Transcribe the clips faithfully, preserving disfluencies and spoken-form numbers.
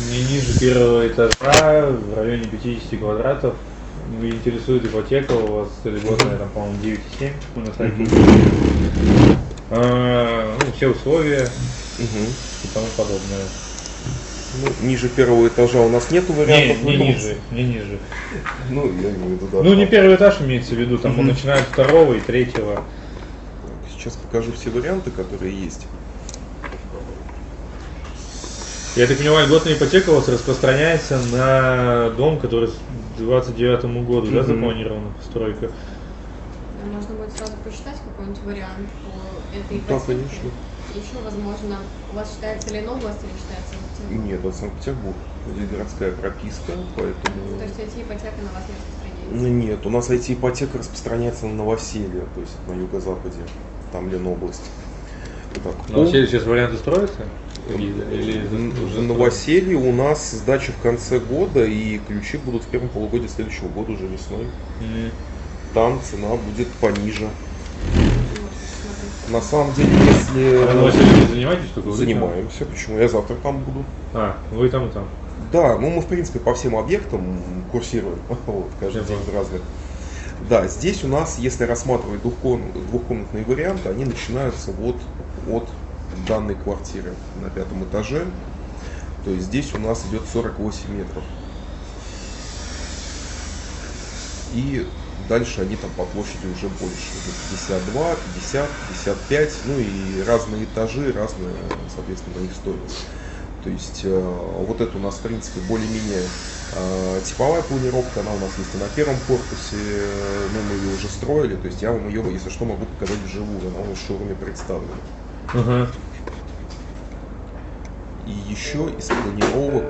Не ниже первого этажа, в районе пятидесяти квадратов. Интересует ипотека, у вас льготная, там, по-моему, девять и семь на сайте. Mm-hmm. А, ну, все условия mm-hmm. и тому подобное. Ну, ниже первого этажа у нас нету вариантов. Не, не ниже, не ниже. Ну, я имею в виду, да. Ну, не первый этаж имеется в виду, там mm-hmm. он начинает с второго и третьего. Сейчас покажу все варианты, которые есть. Я так понимаю, льготная ипотека у вас распространяется на дом, который к двадцать девятому году, mm-hmm. да, запланирована постройка? Можно будет сразу посчитать какой-нибудь вариант по этой ипотеке. Да, конечно. Еще, возможно, у вас считается Ленобласть или считается Санкт-Петербург? Нет, это Санкт-Петербург. Здесь городская прописка, поэтому... То есть ай ти-ипотека на вас не распространяется? Ну, нет, у нас ай ти-ипотека распространяется на Новоселье, то есть на юго-западе, там Ленобласть. Новоселье сейчас варианты строятся? Или, или в Новоселье у нас сдача в конце года, и ключи будут в первом полугодии следующего года уже весной. Mm-hmm. Там цена будет пониже. На самом деле, если... А вы Новоселье занимаетесь? Только занимаемся. Почему? Я завтра там буду. А, вы там и там? Да, ну мы в принципе по всем объектам курсируем, вот, каждый день в разных. Да, здесь у нас, если рассматривать двухкомнатные варианты, они начинаются вот от данной квартиры на пятом этаже. То есть здесь у нас идет сорок восемь метров. И дальше они там по площади уже больше. пятьдесят два, пятьдесят, пятьдесят пять. Ну и разные этажи, разная, соответственно, их стоимость. То есть э, вот это у нас в принципе более-менее э, типовая планировка, она у нас есть и на первом корпусе, э, ну, мы ее уже строили, то есть я вам ее, если что, могу показать вживую, она у нас в шоуруме представлена. Uh-huh. И еще из планировок...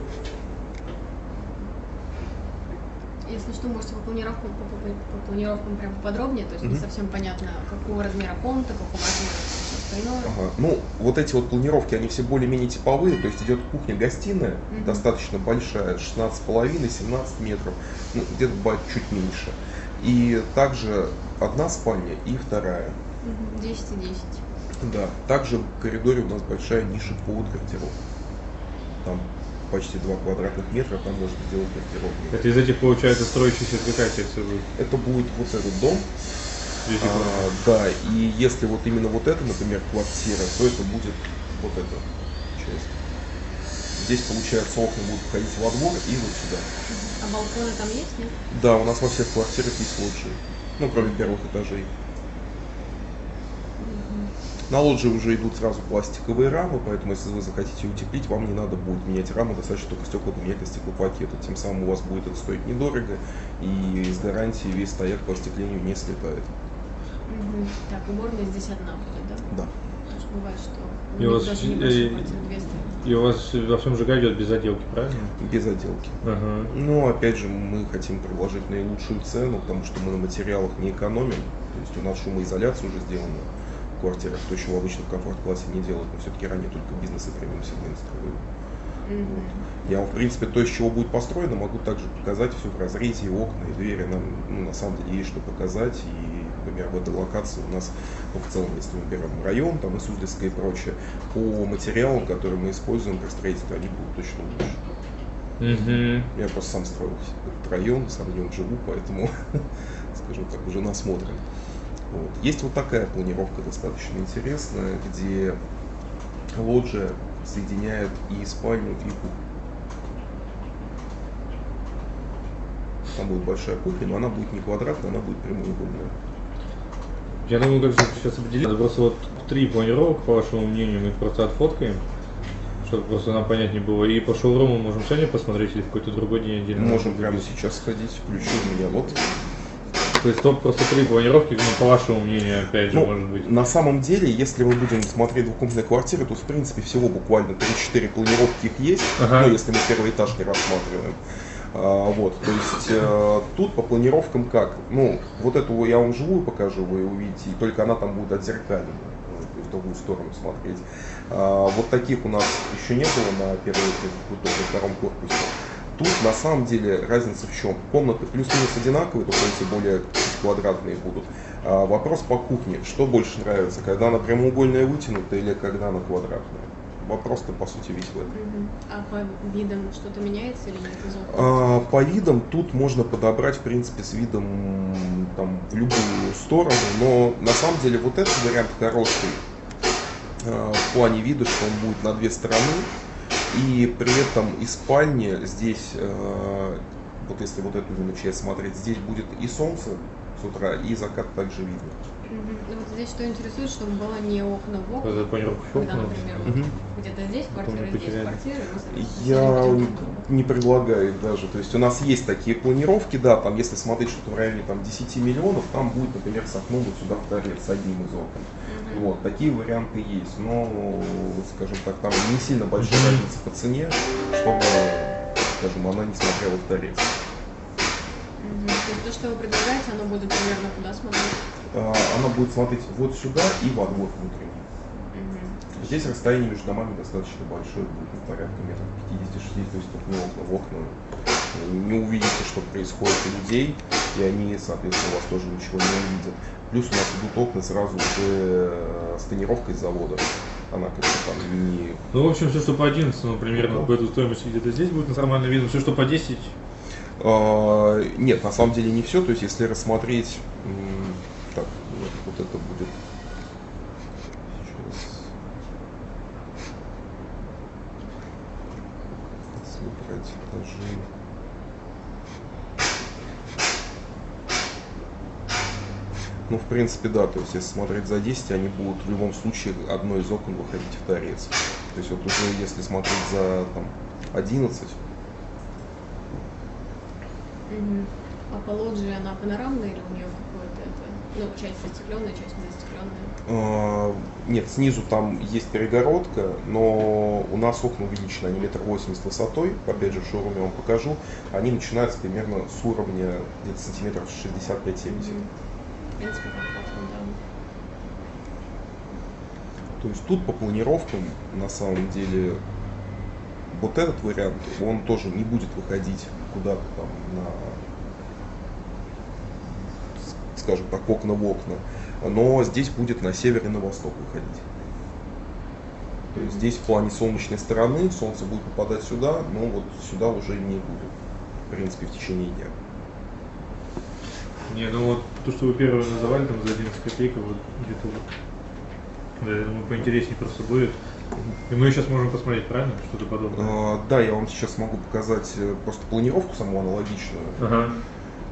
Если что, можете по планировкам, по, по, по планировкам прям подробнее, то есть uh-huh. не совсем понятно, какого размера комната, какого размера все остальное. Ага. Ну, вот эти вот планировки, они все более-менее типовые, то есть идет кухня-гостиная, uh-huh. достаточно большая, шестнадцать с половиной - семнадцать метров, ну, где-то бывает чуть меньше. И также одна спальня и вторая. Uh-huh. десять и десять. Да, также в коридоре у нас большая ниша под гардероб. Там почти два квадратных метра, там можно сделать гардероб. Это из этих, получается, строящихся какая секция будет? Это будет вот этот дом. А, да, и если вот именно вот это, например, квартира, то это будет вот эта часть. Здесь, получается, окна будут входить во двор и вот сюда. А балконы там есть, нет? Да, у нас во всех квартирах есть лоджии. Ну, кроме первых этажей. На лоджии уже идут сразу пластиковые рамы, поэтому если вы захотите утеплить, вам не надо будет менять рамы, достаточно только стекла поменять на стеклопакеты. Тем самым у вас будет это стоить недорого, и с гарантией весь стояк по остеклению не слетает. Угу. Так, уборная здесь одна будет, да? Да. Потому что бывает, что и у вас, даже и, и у вас во всем ЖК идет без отделки, правильно? Без отделки. Ага. Но опять же мы хотим предложить наилучшую цену, потому что мы на материалах не экономим. То есть у нас шумоизоляция уже сделана в квартирах, то, чего обычно в комфорт-классе не делают, но все-таки ранее только бизнес и премиум сегмент строили. Mm-hmm. Вот. Я вам, в принципе, то, из чего будет построено, могу также показать все в разрезе, окна и двери. Нам, ну, на самом деле есть что показать. И, например, в этой локации у нас, ну, в целом, если мы берем район, там и Суздальское и прочее, по материалам, которые мы используем при строительстве, они будут точно лучше. Mm-hmm. Я просто сам строил этот район, сам в нем живу, поэтому, скажем так, уже насмотрен. Вот. Есть вот такая планировка достаточно интересная, где лоджия соединяет и спальню, и кухню. Там будет большая кухня, но она будет не квадратная, она будет прямоугольная. Я думаю, как сейчас определить. Надо просто вот три планировок, по вашему мнению, мы их просто отфоткаем, чтобы просто нам понятнее было. И по шоуруму можем сегодня посмотреть или в какой-то другой день отдельно? Можем прямо сейчас сходить, включу у меня вот. То есть топ просто три планировки, ну, по вашему мнению, опять же, ну, может быть. На самом деле, если мы будем смотреть двухкомнатные квартиры, то в принципе всего буквально три-четыре планировки их есть, ага. Ну если мы первый этаж не рассматриваем. А, вот, то есть э, тут по планировкам как? Ну, вот эту я вам живую покажу, вы увидите, и только она там будет отзеркалена, в другую сторону смотреть. А, вот таких у нас еще не было на первом и втором корпусе. Тут на самом деле разница в чем? Комнаты плюс-минус одинаковые, только эти более квадратные будут. А вопрос по кухне. Что больше нравится, когда она прямоугольная вытянутая или когда она квадратная? вопрос-то по сути весь в этом. Мгм. А по видам что-то меняется или нет из окон? А, по видам тут можно подобрать, в принципе, с видом там, в любую сторону, но на самом деле вот этот вариант хороший а, в плане вида, что он будет на две стороны, и при этом из спальни здесь, а, вот если вот эту часть смотреть, здесь будет и солнце с утра, и закат также видно. Мгм. Ну вот здесь что интересует, чтобы было не окна в окна, Это планировка когда, окна. например, вот Мгм. где-то здесь квартира, Потом здесь потеряли. квартира, и мы, соответственно, Я сидим не, друг к другу. не предлагаю их даже. То есть у нас есть такие планировки, да, там если смотреть что-то в районе там, десяти миллионов, там будет, например, с окном вот сюда в торец, с одним из окон. Мгм. Вот, такие варианты есть, но, скажем так, там не сильно большая разница по цене, чтобы, скажем, она не смотрела в торец. Мгм. То есть то, что вы предлагаете, оно будет примерно куда смотреть? А, Она будет смотреть вот сюда и во двор внутренний. Мгм. Здесь расстояние между домами достаточно большое, будет ну, порядка метров пятьдесят-шестьдесят, то есть тут не окна в окна. Не увидите, что происходит у людей, и они, соответственно, у вас тоже ничего не увидят. Плюс у нас идут окна сразу уже с тонировкой с завода. Она как-то там не... Ну, в общем, все, что по одиннадцать, ну, примерно по этой стоимости где-то здесь будет нормально видно. Все, что по десять, А, нет, на самом деле не все. То есть, если рассмотреть... м, Так, вот, вот это будет... Сейчас... Если брать этажи... Ну, в принципе, да, то есть, если смотреть за десять, они будут в любом случае одно из окон выходить в торец. То есть, вот уже если смотреть за там, одиннадцать, Мгм. А по лоджии она панорамная или у нее какое-то это, ну, часть застекленная, часть не застекленная? а, нет, снизу там есть перегородка, но у нас окна увеличены, они метр восемьдесят высотой, опять же в шоуруме я вам покажу, они начинаются примерно с уровня где-то сантиметров шестьдесят пять семьдесят. Мгм. В принципе, комфортно, да. То есть тут по планировкам на самом деле вот этот вариант, он тоже не будет выходить куда-то там на, скажем так, окна в окна, но здесь будет на север и на восток выходить. То есть здесь в плане солнечной стороны солнце будет попадать сюда, но вот сюда уже не будет, в принципе, в течение дня. не, ну вот то, что вы первое называли, там за одиннадцать копеек, вот где-то вот, да, я думаю, поинтереснее просто будет. И мы сейчас можем посмотреть, правильно? Что-то подобное. А, да, я вам сейчас могу показать э, просто планировку саму аналогичную. Ага. Мгм.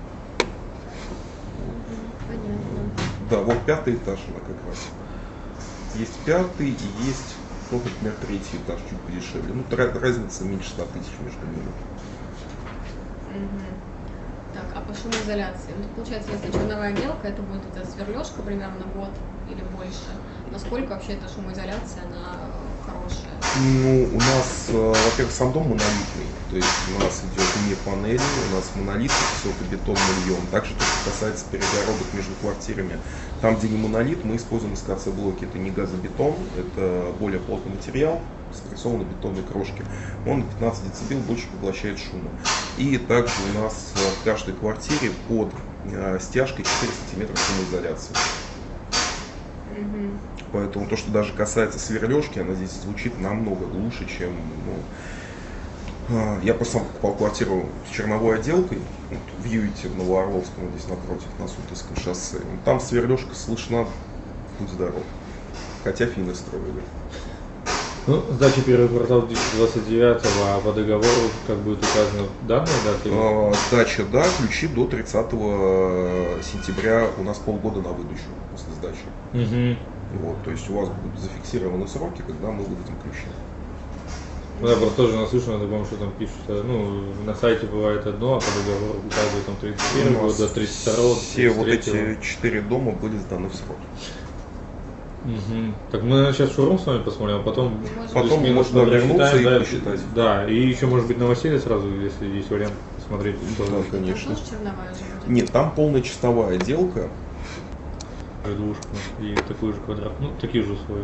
Понятно. Да, вот пятый этаж она как раз. Есть пятый и есть, ну, например, третий этаж чуть подешевле. Ну, тра- разница меньше ста тысяч между ними. Мгм. Так, а по шумоизоляции? Ну, получается, если черновая отделка, это будет эта сверлежка примерно год или больше. Насколько вообще эта шумоизоляция, она э, хорошая? Ну, у нас, э, во-первых, сам дом монолитный. То есть у нас идет не панели, у нас монолит, высокобетонный льем. Также то, что касается перегородок между квартирами. Там, где не монолит, мы используем эс ка це-блоки. Это не газобетон, это более плотный материал, спрессованной бетонной крошки. Он на пятнадцать децибел больше поглощает шума. И также у нас в каждой квартире под э, стяжкой четыре сантиметра шумоизоляции. Мгм. Поэтому то, что даже касается сверлежки, она здесь звучит намного глуше, чем... Ну, а, я просто сам покупал квартиру с черновой отделкой вот, в Юите, в Новоорловском, здесь напротив, на Сутовском шоссе. Там сверлежка слышна, будь здоров. Хотя финны строили. Ну, сдача первого квартала две тысячи двадцать девятого, а по договору как будет указано данные даты? А, Сдача, да, ключи до тридцатого сентября, у нас полгода на выдачу после сдачи. Угу. Вот, то есть у вас будут зафиксированы сроки, когда мы выдадим ключи. Ну, я просто тоже наслышан, я помню, что там пишут, что, ну, на сайте бывает одно, а по договору указывают там тридцать первый У год нас до тридцать второго, все вот эти четыре дома были сданы в срок. Угу. Так мы сейчас шоурум с вами посмотрим, а потом... Можем Потом плюс-минус можно вернуться рассчитаем, и да, посчитать. Да, и еще может быть новоселье сразу, если есть вариант посмотреть. что Да, там. конечно. Там тоже черновая же будет? Нет, там полная чистовая отделка. Двушка и такой же квадрат, ну, такие же условия.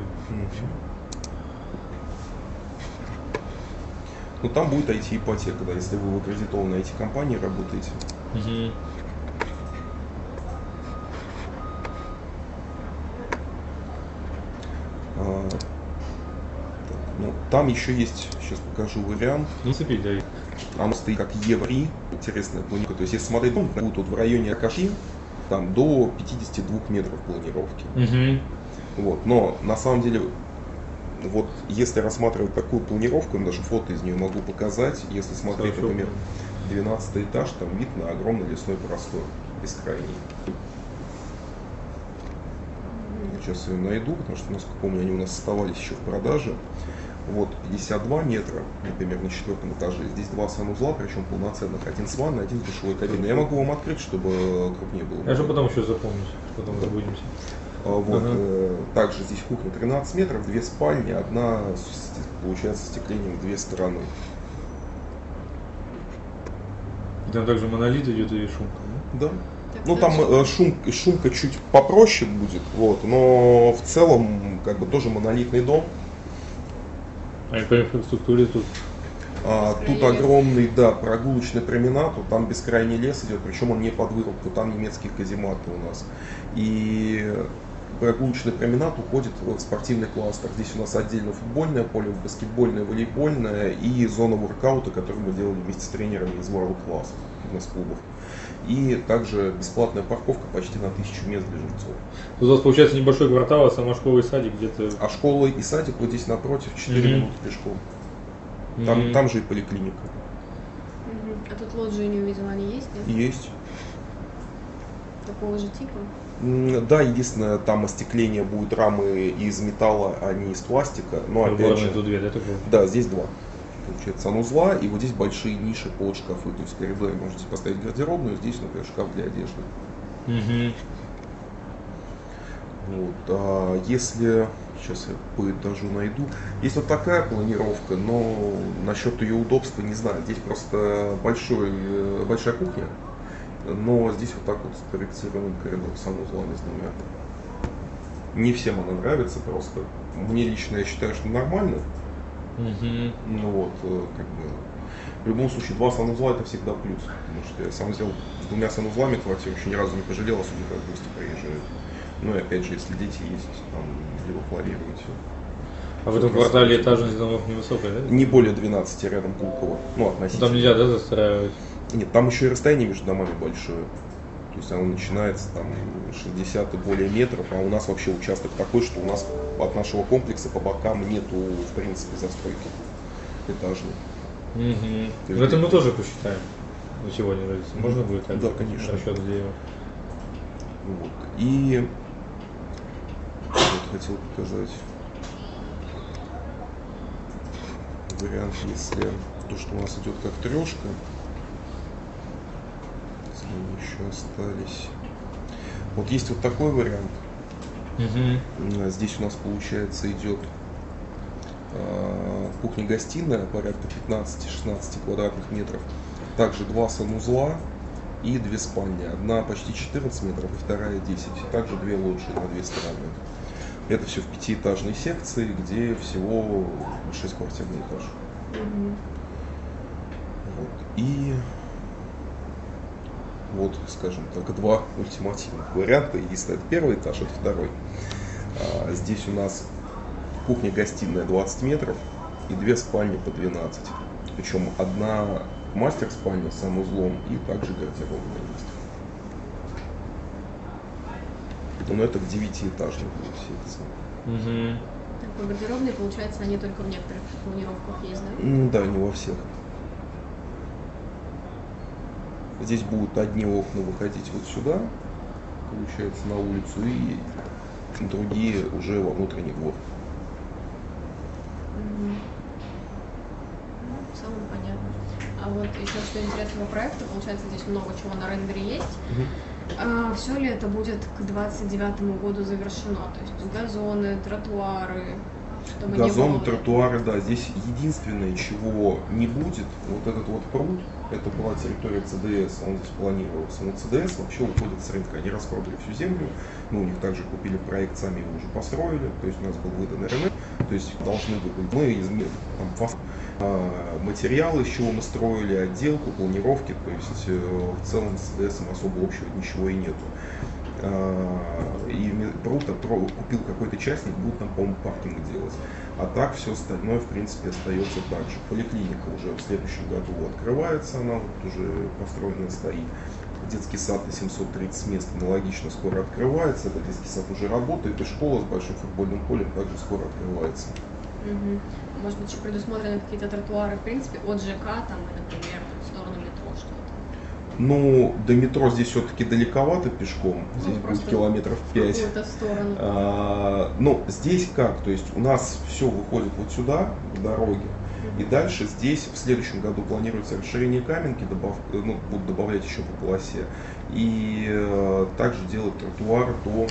Но там будет ай ти-ипотека, да, если вы в аккредитованной ай ти-компании работаете. Угу. А, так, ну, Там еще есть, сейчас покажу вариант. Ну, цепи, да. Она стоит как Еври, интересная планировка. То есть, если смотреть, ну, будет вот в районе Акаши, там до пятидесяти двух метров планировки. Угу. Вот. Но на самом деле, вот если рассматривать такую планировку, я даже фото из нее могу показать, если смотреть, Хорошо. например, двенадцатый этаж, там вид на огромный лесной простор, бескрайний. Сейчас ее найду, потому что, насколько помню, они у нас оставались еще в продаже. Вот пятьдесят два метра, например, на четвертом этаже. Здесь два санузла, причем полноценных. Один с ванной, один с душевой кабиной. Я могу вам открыть, чтобы крупнее было. Я же потом еще запомню, потом забудемся. А, вот, Ага. э, также здесь кухня тринадцать метров, две спальни, одна, с- получается, с остеклением в две стороны. И там также монолит идет и шумка. Да? Да. Так, Ну там значит, э, шум, шумка чуть попроще будет, вот, но в целом как бы тоже монолитный дом. А и по инфраструктуре тут. А, тут Бескрайний лес. огромный, да, прогулочный променад, вот там бескрайний лес идет, причем он не под вырубку, там немецкие казематы у нас. И прогулочный променад уходит в спортивный кластер. Здесь у нас отдельно футбольное поле, баскетбольное, волейбольное и зона воркаута, которую мы делали вместе с тренерами из World Class, фитнес-клубов. И также бесплатная парковка почти на тысячу мест для жильцов. Тут у вас получается небольшой квартал, а сама школа и садик где-то. А школа и садик вот здесь напротив, четыре Мгм. минуты пешком. Там, Мгм. там же и поликлиника. мгм. А тут лоджии не увидела, они есть, нет? Есть. Такого же типа? М, Да, единственное, там остекление будет рамы из металла, а не из пластика. Но опять Главное, же, тут две, да, такое? да, здесь два. Получается, санузла, и вот здесь большие ниши под шкафы. То есть в коридоре можете поставить гардеробную, здесь, например, шкаф для одежды. Угу. Вот. А если, сейчас я по этажу найду, есть вот такая планировка, но насчет ее удобства не знаю. Здесь просто большой, э, большая кухня, но здесь вот так вот спроектирован коридор с санузлами с двумя. Не всем она нравится просто. Мне лично, я считаю, что нормально. Угу. Ну вот, э, как бы, в любом случае, два санузла это всегда плюс, потому что я сам сделал с двумя санузлами квартиру, еще ни разу не пожалел, особенно когда гости приезжают. Ну и опять же, если дети есть, там, либо планировать. А в этом квартале этажность домов невысокая, да? Не более двенадцати рядом Пулково, ну относительно. Там нельзя, да, застраивать? Нет, там еще и расстояние между домами большое. То есть оно начинается там шестьдесят и более метров, а у нас вообще участок такой, что у нас от нашего комплекса по бокам нету, в принципе, застройки этажной. Угу. То Ну есть это мы где- тоже посчитаем на сегодня. Если можно будет так? Да, конечно. Расчет сделаем. Вот. И вот хотел показать вариант, если то, что у нас идет как трешка, если они еще остались. Вот есть вот такой вариант. Угу. Здесь у нас получается идет э, кухня-гостиная порядка пятнадцати-шестнадцати квадратных метров. Также два санузла и две спальни. Одна почти четырнадцать метров, и вторая десять. Также две лоджии на две стороны. Это все в пятиэтажной секции, где всего шесть квартир на этаж. Мгм. Вот. И вот, скажем так, два ультимативных варианта. Если это первый этаж, это второй. А, здесь у нас кухня-гостиная двадцать метров и две спальни по двенадцать. Причем одна мастер-спальня с санузлом и также гардеробная есть. Но это в девятиэтажных будет секции. Угу. Такой гардеробный, получается, они только в некоторых планировках есть, да? Ну да, не во всех. Здесь будут одни окна выходить вот сюда, получается, на улицу, и другие уже во внутренний двор. Мгм. Ну, в целом понятно. А вот еще что интересного проекта, получается, здесь много чего на рендере есть. А, все ли это будет к двадцать девятому году завершено? То есть газоны, тротуары, чтобы Газоны, не было... тротуары, да. Здесь единственное, чего не будет, вот этот вот пруд, это была территория ЦДС, он здесь планировался. Но ЦДС вообще уходит с рынка, они распродали всю землю, мы у них также купили проект, сами его уже построили, то есть у нас был выдан эр эн э, то есть должны быть, мы из там, фас- а, материалы, из чего мы строили, отделку, планировки, то есть э, в целом с ЦДСом особо общего ничего и нету. и Прута купил какой-то частник, будут нам, по-моему, паркинг делать. А так все остальное, в принципе, остается так же. Поликлиника уже в следующем году открывается, она вот уже построена стоит. Детский сад на семьсот тридцать мест аналогично скоро открывается. Этот детский сад уже работает, и школа с большим футбольным полем также скоро открывается. Угу. Может быть, еще предусмотрены какие-то тротуары, в принципе, от ЖК, там, и, например, в сторону метро что-то? Ну, до метро здесь все-таки далековато пешком, здесь ну, будет километров пять. А, ну, здесь как, то есть у нас все выходит вот сюда, в дороге, и дальше здесь в следующем году планируется расширение Каменки, добав, ну, будут добавлять еще по полосе, и э, также делать тротуар до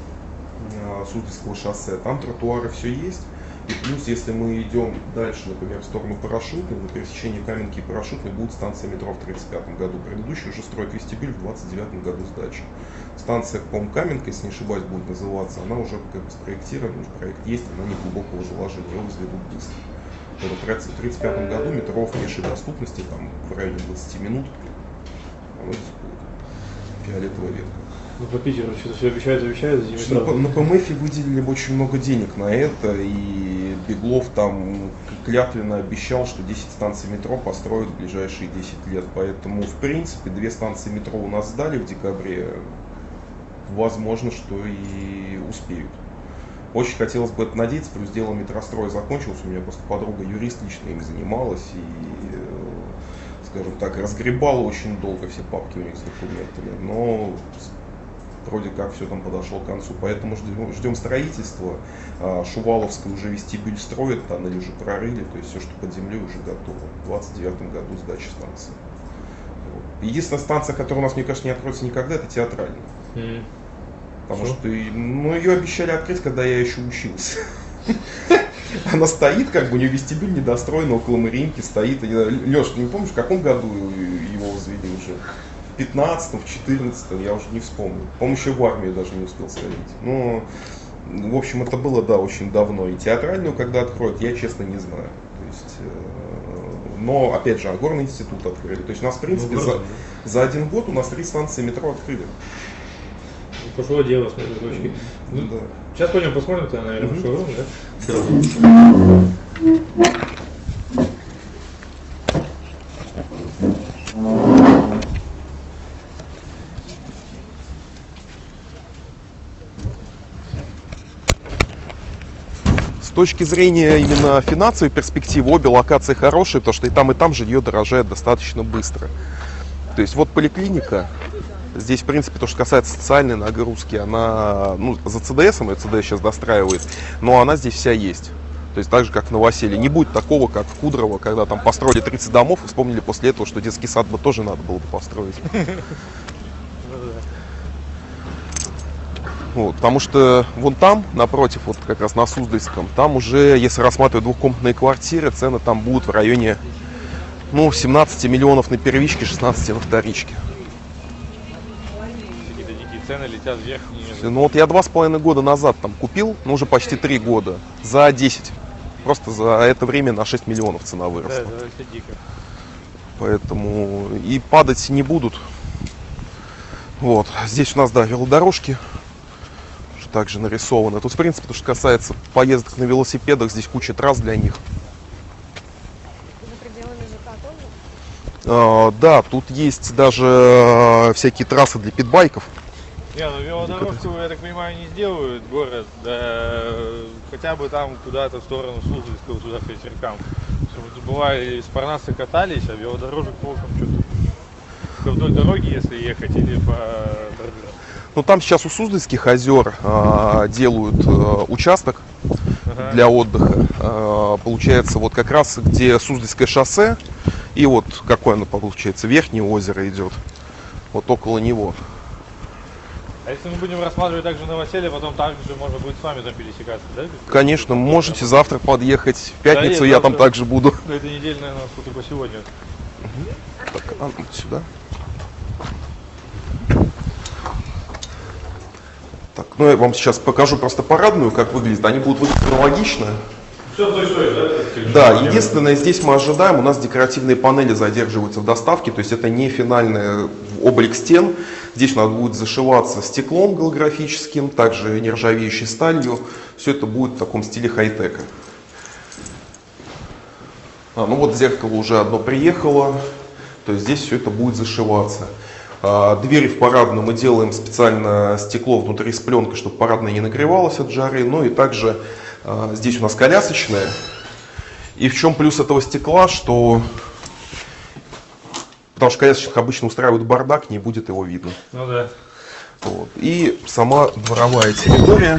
э, Суздальского шоссе. Там тротуары все есть. И плюс, если мы идем дальше, например, в сторону Парашютной, на пересечении Каменки и Парашютной будет станция метро в тридцать пятом году. Предыдущий уже строит вестибюль в двадцать девятом году сдачи. Станция, по-моему, Каменка, если не ошибаюсь, будет называться. Она уже как бы спроектирована, уже проект есть, она не глубокого заложения, его возведут быстро. В тридцать пятом году метро в пешей доступности, там в районе двадцати минут, оно здесь будет. Фиолетовая ветка. Ну, по Питеру что-то все обещают, обещают. На, на ПМФе выделили очень много денег на это, и Беглов там клятвенно обещал, что десять станций метро построят в ближайшие десять лет. Поэтому, в принципе, две станции метро у нас сдали в декабре. Возможно, что и успеют. Очень хотелось бы это надеяться, плюс дело метростроя закончилось. У меня просто подруга юрист лично им занималась и, скажем так, разгребала очень долго все папки у них с документами. Но вроде как все там подошло к концу, поэтому ждем, ждем строительства. Шуваловская уже вестибюль строит, тоннель уже прорыли, то есть все, что под землей, уже готово. В двадцать девятом году сдача станции. Единственная станция, которая у нас, мне кажется, не откроется никогда, это Театральная. Mm. Потому что, что ну, ее обещали открыть, когда я еще учился. Она стоит, как бы у нее вестибюль недостроен, около Мариинки стоит. Леш, ты не помнишь, в каком году его возвели уже? В пятнадцатом, в четырнадцатом, я уже не вспомню. По-моему, еще в армию даже не успел сходить. Но, в общем, это было, да, очень давно. И Театральную, когда откроют, я, честно, не знаю. То есть, но, опять же, Горный институт открыли. То есть у нас, в принципе, ну, за, за один год у нас три станции метро открыли. Пошло дело с моей точки. Ну, да. Сейчас пойдем посмотрим, тогда, наверное, mm-hmm. шоурум, да? С точки зрения именно финансовой перспективы, обе локации хорошие, потому что и там, и там жилье дорожает достаточно быстро. То есть вот поликлиника. Здесь, в принципе, то, что касается социальной нагрузки, она, ну, за ЦДСом, ее ЦДС сейчас достраивает, но она здесь вся есть. То есть так же, как в Новоселе. Не будет такого, как в Кудрово, когда там построили тридцать домов и вспомнили после этого, что детский сад бы тоже надо было бы построить. Вот, потому что вон там, напротив, вот как раз на Суздальском, там уже, если рассматривать двухкомнатные квартиры, цены там будут в районе, ну, семнадцати миллионов на первичке, шестнадцати на вторичке. Цены летят вверх. Ну вот я два с половиной года назад там купил, ну уже почти три года, за десять. Просто за это время на шесть миллионов цена выросла. Да, это дико. Поэтому и падать не будут. Вот, здесь у нас, да, велодорожки также нарисованы. Тут, в принципе, то, что касается поездок на велосипедах, здесь куча трасс для них. За пределами ЖК тоже? А, да, тут есть даже всякие трассы для питбайков. Не, ну велодорожку, я так понимаю, не сделают город, да, хотя бы там куда-то в сторону Суздальского, туда к ветеркам. Чтобы бывали из Парнаса катались, а велодорожек толком что-то вдоль дороги, если ехать, или по дороге. Ну там сейчас у Суздальских озер а, делают а, участок ага. для отдыха. А, получается, вот как раз где Суздальское шоссе, и вот какое оно получается, Верхнее озеро идет, вот около него. А если мы будем рассматривать также Новоселие, потом также можно будет с вами там пересекаться, да? Конечно, можете завтра подъехать, в пятницу да, я завтра, там также буду. На этой неделе, наверное, только сегодня. Угу. Так, а, сюда. Так, ну я вам сейчас покажу просто парадную, как выглядит. Они будут выглядеть аналогично. Все то стоит, да? Да, единственное, здесь мы ожидаем, у нас декоративные панели задерживаются в доставке, то есть это не финальная облик стен. Здесь у нас будет зашиваться стеклом голографическим, также нержавеющей сталью. Все это будет в таком стиле хай-тека. А, ну вот зеркало уже одно приехало, то есть здесь все это будет зашиваться. А, двери в парадную мы делаем специально стекло внутри с пленкой, чтобы парадная не нагревалась от жары. Ну и также а, здесь у нас колясочная. И в чем плюс этого стекла, что... Потому что колясочных обычно устраивают бардак, не будет его видно. Ну да. Вот. И сама дворовая территория.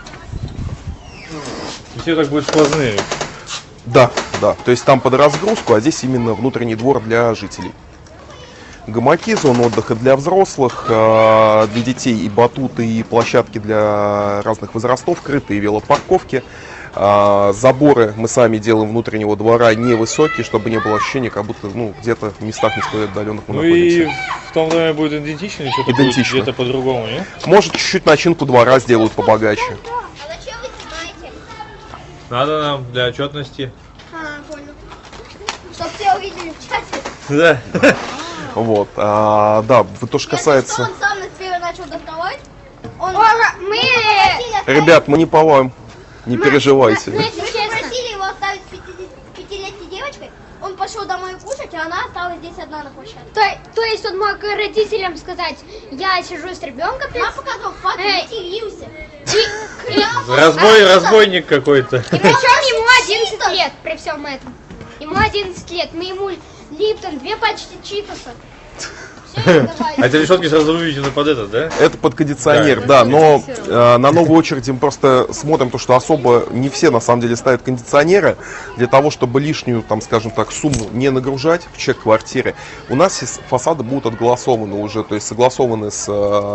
Все так будет сквозные. Да, да. То есть там под разгрузку, а здесь именно внутренний двор для жителей. Гамаки, зона отдыха для взрослых, для детей и батуты, и площадки для разных возрастов, крытые велопарковки. Заборы мы сами делаем внутреннего двора невысокие, чтобы не было ощущения, как будто ну, где-то в местах не столь отдаленных мы ну находимся. И в том доме будет идентично или что-то будет где-то по-другому, нет? Может, чуть-чуть начинку двора сделают побогаче. А зачем вы снимаете? Надо нам для отчетности. А, понял. Чтоб все увидели в чате. Да. Вот, а, да, то, что касается... Если что, он сам на тебя начал доставать, он... Мы... Ребят, мы не поваем, не переживайте. Мы попросили его оставить с пятилетней девочкой, он пошел домой кушать, а она осталась здесь одна на площадке. То, то есть он мог родителям сказать, я сижу с ребенком. Я показал факт, Эй. матерился. И, и, Разбой, разбойник какой-то. и причем ему одиннадцать лет при всем этом. Ему одиннадцать лет, мы ему Липтон, две пачки читоса. А эти решетки сразу выведены под этот, да? Это под кондиционер, да, но э, на новой очереди мы просто смотрим то, что особо не все на самом деле ставят кондиционеры, для того, чтобы лишнюю, там, скажем так, сумму не нагружать в чек квартиры. У нас фасады будут отголосованы уже, то есть согласованы с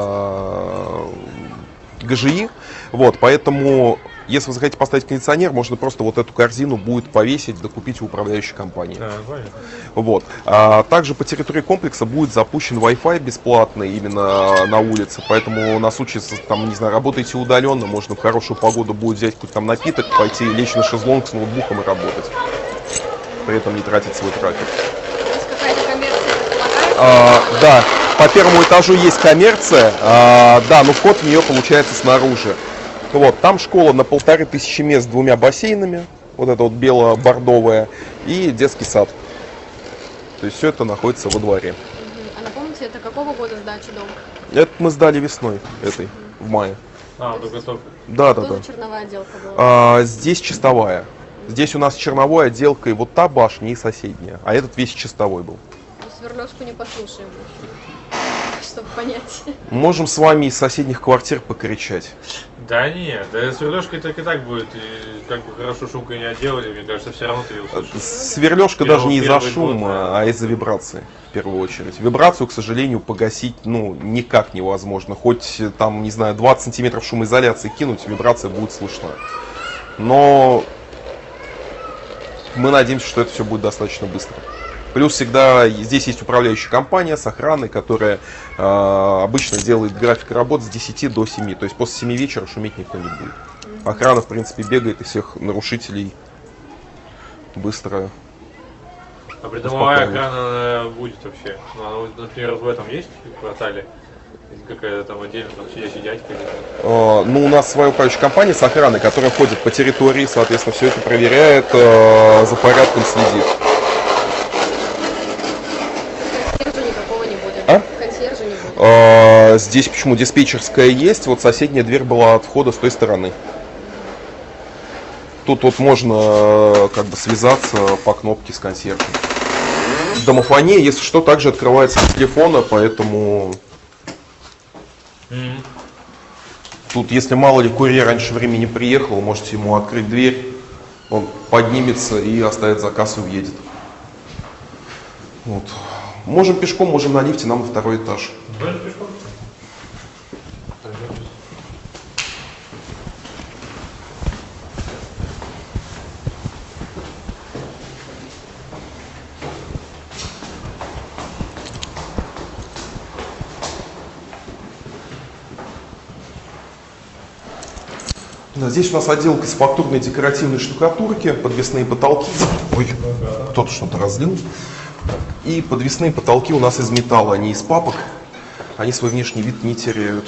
э, ГЖИ, вот, поэтому... Если вы захотите поставить кондиционер, можно просто вот эту корзину будет повесить, докупить у управляющей компании. А, понятно. Вот. А также по территории комплекса будет запущен Wi-Fi бесплатный именно на улице, поэтому на случай, если там, не знаю, работаете удаленно, можно в хорошую погоду будет взять какой-то там напиток, пойти лечь на шезлонг с ноутбуком и работать. При этом не тратить свой трафик. Есть какая-то коммерция предполагает? А, да, по первому этажу есть коммерция, а, да, но вход в нее получается снаружи. Вот, там школа на полторы тысячи мест с двумя бассейнами, вот это вот бело-бордовое, и детский сад. То есть все это находится во дворе. Мгм. А напомните, это какого года сдачи дом? Это мы сдали весной этой, в мае. А, только-только. Да, да, Тоже да. черновая отделка была? А, здесь чистовая. Здесь у нас черновой отделка и вот та башня и соседняя, а этот весь чистовой был. Сверлёжку не послушаем, чтобы понять. Можем с вами из соседних квартир покричать. Да нет, да сверлёжкой так и так будет. И как бы хорошо шумкой не отделали, мне кажется, все равно ты ее услышишь. Сверлежка Первый- даже не из-за первый шума, год, да. а из-за вибрации, в первую очередь. Вибрацию, к сожалению, погасить, ну, никак невозможно. Хоть там, не знаю, двадцать сантиметров шумоизоляции кинуть, вибрация будет слышна. Но мы надеемся, что это все будет достаточно быстро. Плюс всегда здесь есть управляющая компания с охраной, которая э, обычно делает график работ с десяти до семи. То есть после семи вечера шуметь никто не будет. Охрана, в принципе, бегает и всех нарушителей быстро. А придомовая успокаивает. охрана будет вообще? Ну, она, вот, например, в этом есть в квартале? Или какая-то там отдельно, там сидящий дядька? Или... Э, ну, у нас своя управляющая компания с охраной, которая ходит по территории, соответственно, все это проверяет, э, за порядком следит. Консьержа никакого не будет? А? Консьержа не будет? Э, здесь почему диспетчерская есть, вот соседняя дверь была от входа с той стороны. Тут вот можно э, как бы связаться по кнопке с консьержем. Домофония, если что, также открывается с телефона, поэтому Mm-hmm. тут, если мало ли курьер раньше времени приехал, можете ему открыть дверь, он поднимется и оставит заказ и уедет. Вот. Можем пешком, можем на лифте, нам на второй этаж. Даже пешком? Да, здесь у нас отделка из фактурной декоративной штукатурки, подвесные потолки. Ой, кто-то что-то разлил. И подвесные потолки у нас из металла, а не из папок. они свой внешний вид не теряют.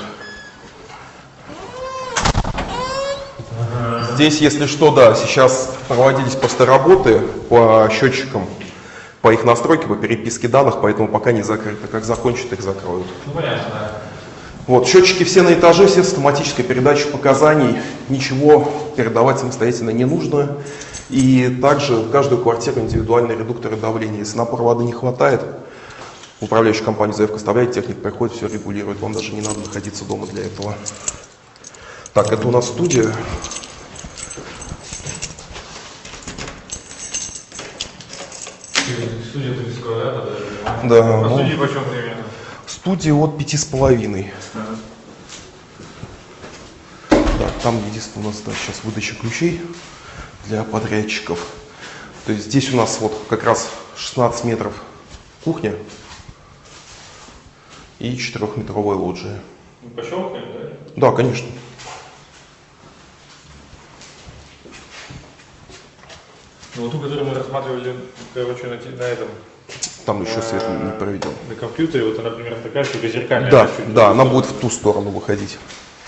Здесь, если что, да, сейчас проводились просто работы по счетчикам, по их настройке, по переписке данных, поэтому пока не закрыто. Как закончат, их закроют. Ну, понятно, да. Вот, счетчики все на этаже, все с автоматической передачей показаний, ничего передавать самостоятельно не нужно. И также в каждую квартиру индивидуальные редукторы давления. Если напора воды не хватает, управляющая компания заявку оставляет, техник приходит, все регулирует. Вам даже не надо находиться дома для этого. Так, это у нас студия. Студия тридцать квадратов, да? Да. А Ну, студии почем примерно? студия от пяти с половиной. Ага. Да, там единственное у нас да, сейчас выдача ключей для подрядчиков. То есть здесь у нас вот как раз шестнадцать метров кухня и четырехметровая лоджия. Ну, пощелкаем, да? Да, конечно. Ну, вот ту, которую мы рассматривали, короче, на, те- на этом, Там еще свет не проведен. на компьютере, вот она примерно такая, что зеркальная. Да, чуть да, в она ту будет сторону. в ту сторону выходить.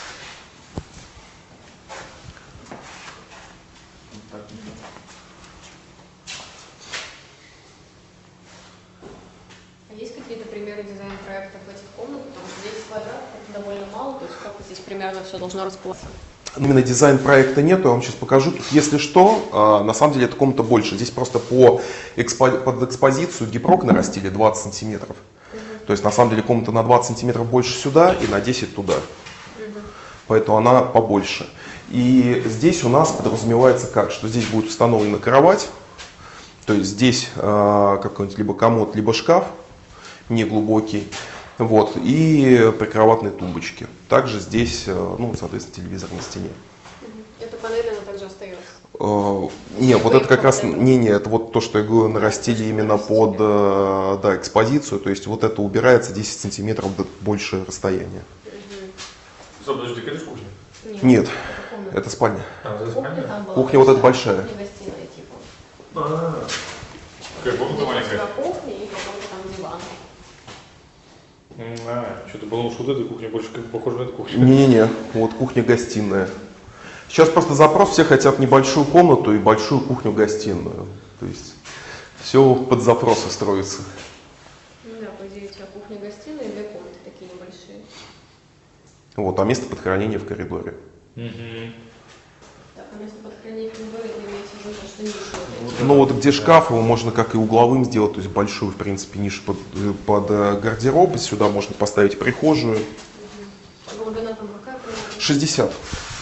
А есть какие-то примеры дизайн-проектов этих комнат? Потому что десять квадратов это довольно мало, то есть как вот здесь примерно все должно располагаться? Ну, именно дизайн проекта нету, я вам сейчас покажу. Тут, если что, а, на самом деле эта комната больше. Здесь просто по экспо- под экспозицию гипрок нарастили двадцать сантиметров. То есть на самом деле комната на двадцать сантиметров больше сюда и на десять туда. Поэтому она побольше. И здесь у нас подразумевается как, что здесь будет установлена кровать. То есть здесь а, какой-нибудь либо комод, либо шкаф неглубокий. Вот, и прикроватные тумбочки. Также здесь, э, ну, соответственно, телевизор на стене. Эта панель, она также остается. Э, Не, вот это как раз, не, не, это вот то, что я говорю, нарастили именно под э, да, экспозицию. То есть вот это убирается десять сантиметров до больше расстояния. Стоп, подожди, это же кухня? Нет, это комната. это спальня. А, это Кухня спальня? там была Кухня вот эта большая. Кухня-гостиная типа. А, Какая комната Здесь маленькая? у тебя кухня и какой-то там диван. М, А, что-то было уж вот эта кухня больше как похоже на эту кухню. Не-не-не, вот кухня-гостиная. Сейчас просто запрос, все хотят небольшую комнату и большую кухню-гостиную. То есть все под запросы строится. Ну да, по идее у тебя кухня-гостиная и две комнаты такие небольшие. Вот, а место под хранение в коридоре. Мгм. Так, а место под хранение в коридоре, это имеется в виду, то, что ниша вот эти. Ну вот где шкаф, его можно как и угловым сделать, то есть большую, в принципе, нишу под, под э, гардероб. Сюда можно поставить прихожую. А глубина там какая примерно? шестьдесят.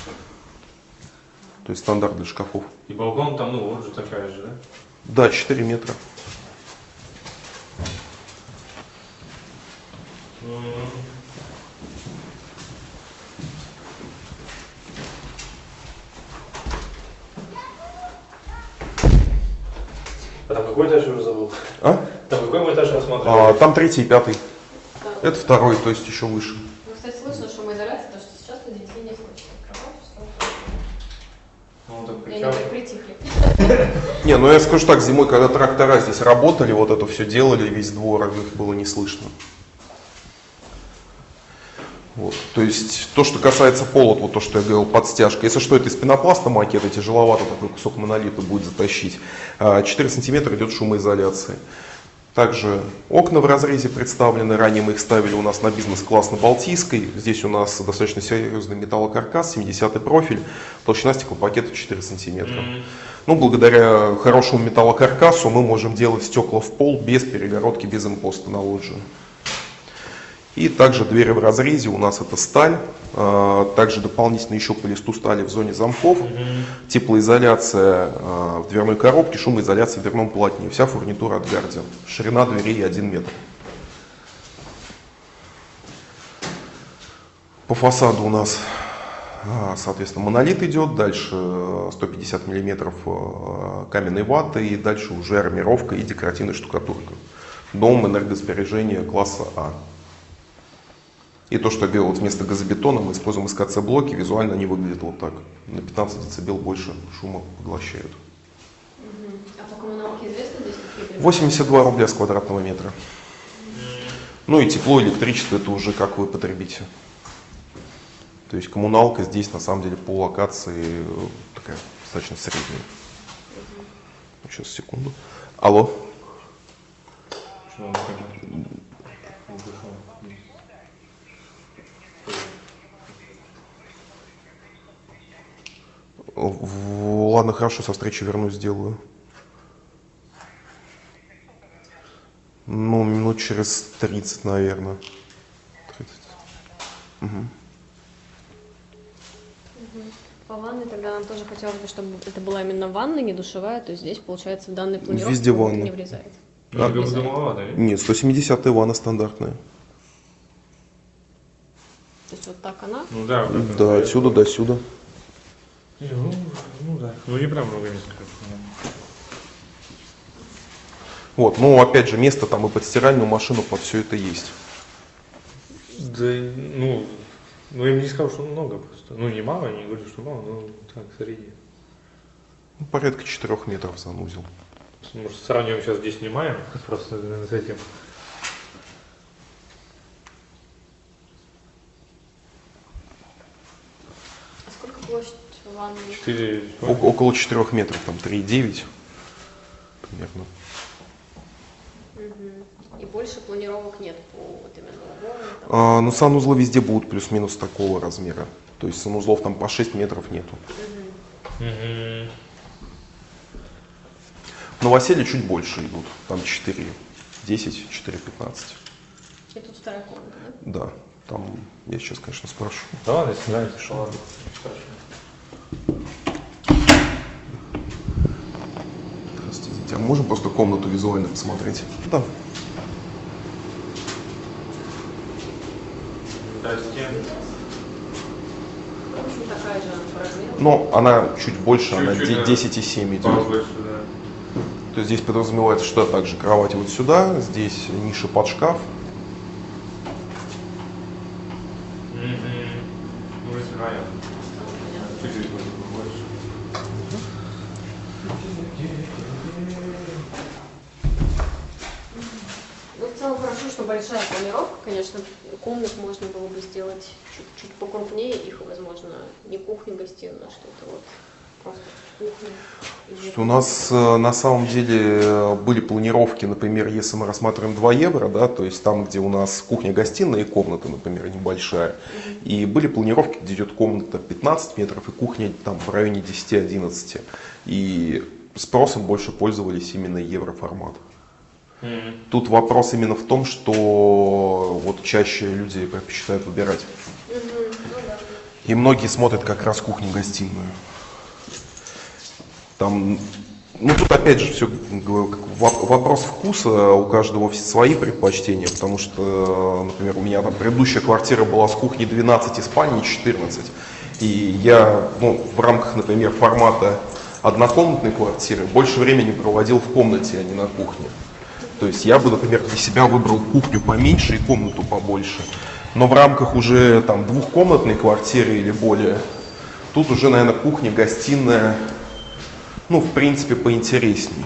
То есть стандарт для шкафов. И балкон там, ну, вот же такая же, да? Да, четыре метра. М. А там какой этаж я уже забыл? А? Там какой мы этаж рассматривали? А, там третий и пятый. Да. Это второй, то есть еще выше. Ну, кстати, слышно шумоизоляция, то, что сейчас у детей не слышно. Кровать, что Ну, так И они кричал. так притихли. Не, ну я скажу так, зимой, когда трактора здесь работали, вот это все делали, весь двор, их было не слышно. Вот. То есть то, что касается пола, вот то, что я говорил, подстяжка. Если что, это из пенопласта макета, тяжеловато такой кусок монолита будет затащить. четыре сантиметра идет шумоизоляция. Также окна в разрезе представлены, ранее мы их ставили у нас на бизнес-класс на Балтийской. Здесь у нас достаточно серьезный металлокаркас, семидесятый профиль, толщина стеклопакета четыре сантиметра. М. Ну, благодаря хорошему металлокаркасу мы можем делать стекла в пол без перегородки, без импоста на лоджию. И также двери в разрезе у нас это сталь, а, также дополнительно еще по листу стали в зоне замков, теплоизоляция а, в дверной коробке, шумоизоляция в дверном полотне, вся фурнитура от Guardian, ширина дверей один метр. По фасаду у нас, а, соответственно, монолит идет, дальше сто пятьдесят миллиметров а, каменной ваты и дальше уже армировка и декоративная штукатурка. Дом энергосбережения класса А. И то, что я говорил, вот вместо газобетона мы используем эс ка це-блоки, визуально они выглядят вот так. На пятнадцать децибел больше шума поглощают. А по коммуналке известно здесь какие примеры? восемьдесят два рубля с квадратного метра. Ну и тепло, электричество это уже как вы потребите. То есть коммуналка здесь на самом деле по локации такая достаточно средняя. Сейчас, секунду. Алло. Ладно, хорошо, со встречи вернусь, сделаю. Ну, минут через тридцать, наверное. тридцать. Угу. По ванной тогда нам тоже хотелось бы, чтобы это была именно ванна, не душевая, то есть здесь, получается, в данной планировке везде ванна. не влезает. Ну, а, влезает. Маловато, нет? Нет, сто семидесятая ванна стандартная. То есть вот так она? Ну да, вот это, Да, отсюда до сюда. Ну, ну да. Ну не прям много места. Вот, ну опять же, место там и под стиральную машину, под все это есть. Да, ну, ну я бы не сказал, что много просто. Ну не мало, я не говорю, что мало, но так, среди. Ну, порядка четырёх метров санузел. Может, сравниваем сейчас здесь снимаем, просто с этим. А сколько площадь ванны? четыре. О- около четырёх метров, там три и девять примерно. Угу. И больше планировок нет по вот именно угловым? Там... А, ну, санузлы везде будут плюс-минус такого размера. То есть санузлов там по шесть метров нету. Угу. Угу. Новоселье чуть больше идут. Там четыре десять, четыре пятнадцать. И тут вторая комната, да? Да. Там я сейчас, конечно, спрошу. Да ладно, если нравится, что ладно. Здравствуйте. А можем просто комнату визуально посмотреть? Да. Да, стены. В общем, такая же по размеру. Но она чуть больше, она Чуть-чуть, да. десять и семь идет. Побольше, да. То есть здесь подразумевается, что также кровать вот сюда, здесь ниша под шкаф. Ну, если район. Чуть-чуть больше. Ну, в целом хорошо, что большая планировка, конечно, комнат можно было бы сделать чуть-чуть покрупнее, их, возможно, не кухня-гостиная, а что-то вот просто кухня. У нас э, на самом деле э, были планировки, например, если мы рассматриваем два евро, да, то есть там, где у нас кухня-гостиная и комната, например, небольшая, mm-hmm. и были планировки, где идет комната пятнадцать метров и кухня там в районе десять-одиннадцать. И спросом больше пользовались именно евроформат. Mm-hmm. Тут вопрос именно в том, что вот чаще люди предпочитают выбирать. Mm-hmm. Ну, да. И многие смотрят как раз кухню-гостиную. Там, ну тут опять же все вопрос вкуса, у каждого свои предпочтения, потому что, например, у меня там предыдущая квартира была с кухней двенадцать и спальней четырнадцать. И я, ну, в рамках, например, формата однокомнатной квартиры больше времени проводил в комнате, а не на кухне. То есть я бы, например, для себя выбрал кухню поменьше и комнату побольше. Но в рамках уже там двухкомнатной квартиры или более, тут уже, наверное, кухня, гостиная, ну, в принципе, поинтересней.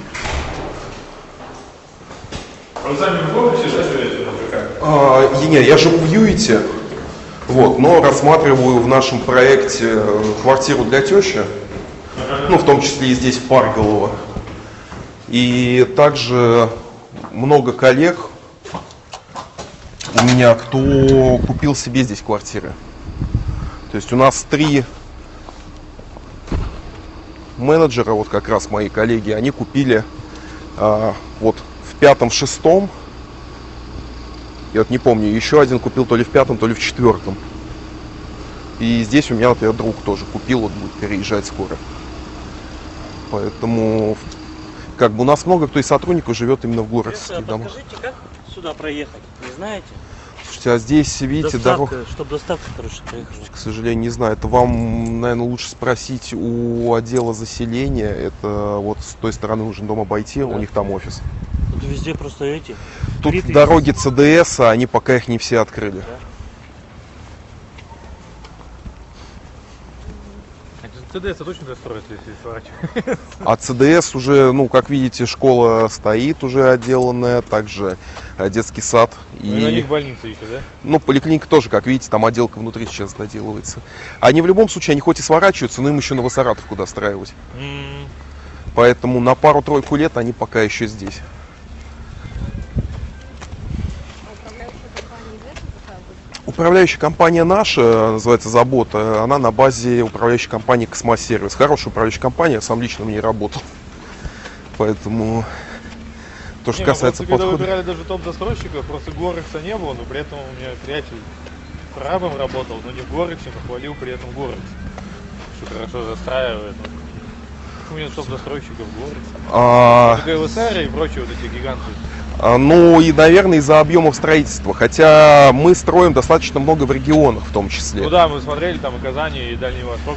Вы сами в офисе, да, живете, например? А, нет, я живу в Юите, вот, но рассматриваю в нашем проекте квартиру для тещи, uh-huh. ну, в том числе и здесь, в Парголово. И также много коллег у меня, кто купил себе здесь квартиры. То есть у нас три менеджера, вот как раз мои коллеги, они купили а, вот в пятом, в шестом, я вот не помню, еще один купил то ли в пятом, то ли в четвертом. И здесь у меня, например, друг тоже купил, вот будет переезжать скоро. Поэтому как бы у нас много кто из сотрудников живет именно в городских домах. Подскажите, как сюда проехать, не знаете? Слушайте, а здесь, видите, доставка, дорога... чтобы доставка, короче, проехала. К сожалению, не знаю. Это вам, наверное, лучше спросить у отдела заселения. Это вот с той стороны нужно дом обойти, да. У них там офис. Тут везде просто эти. Тут крипы. Дороги ЦДС, а они пока их не все открыли. Да. ЦДС точно достроят, если сворачивать. А ЦДС уже, ну, как видите, школа стоит уже отделанная, также э, детский сад. И на И, них больница еще, да? ну, поликлиника тоже, как видите, там отделка внутри сейчас доделывается. Они в любом случае, они хоть и сворачиваются, но им еще Новосаратовку достраивать. М, Поэтому на пару-тройку лет они пока еще здесь. Управляющая компания наша, называется «Забота», она на базе управляющей компании «Космосервис». Хорошая управляющая компания, я сам лично в ней работал. Поэтому то, что Не, касается мы просто, когда подхода... выбирали даже топ-застройщиков, просто Горекса не было, но при этом у меня приятель прабом работал, но не в Горексе, но хвалил при этом Горекс, что хорошо застраивает. У меня топ-застройщиков Горекс. А, Только ЛСР и прочие вот эти гиганты. а, ну и, наверное, из-за объемов строительства. Хотя мы строим достаточно много в регионах в том числе. Ну да, мы смотрели там и Казани, и Дальний Восток.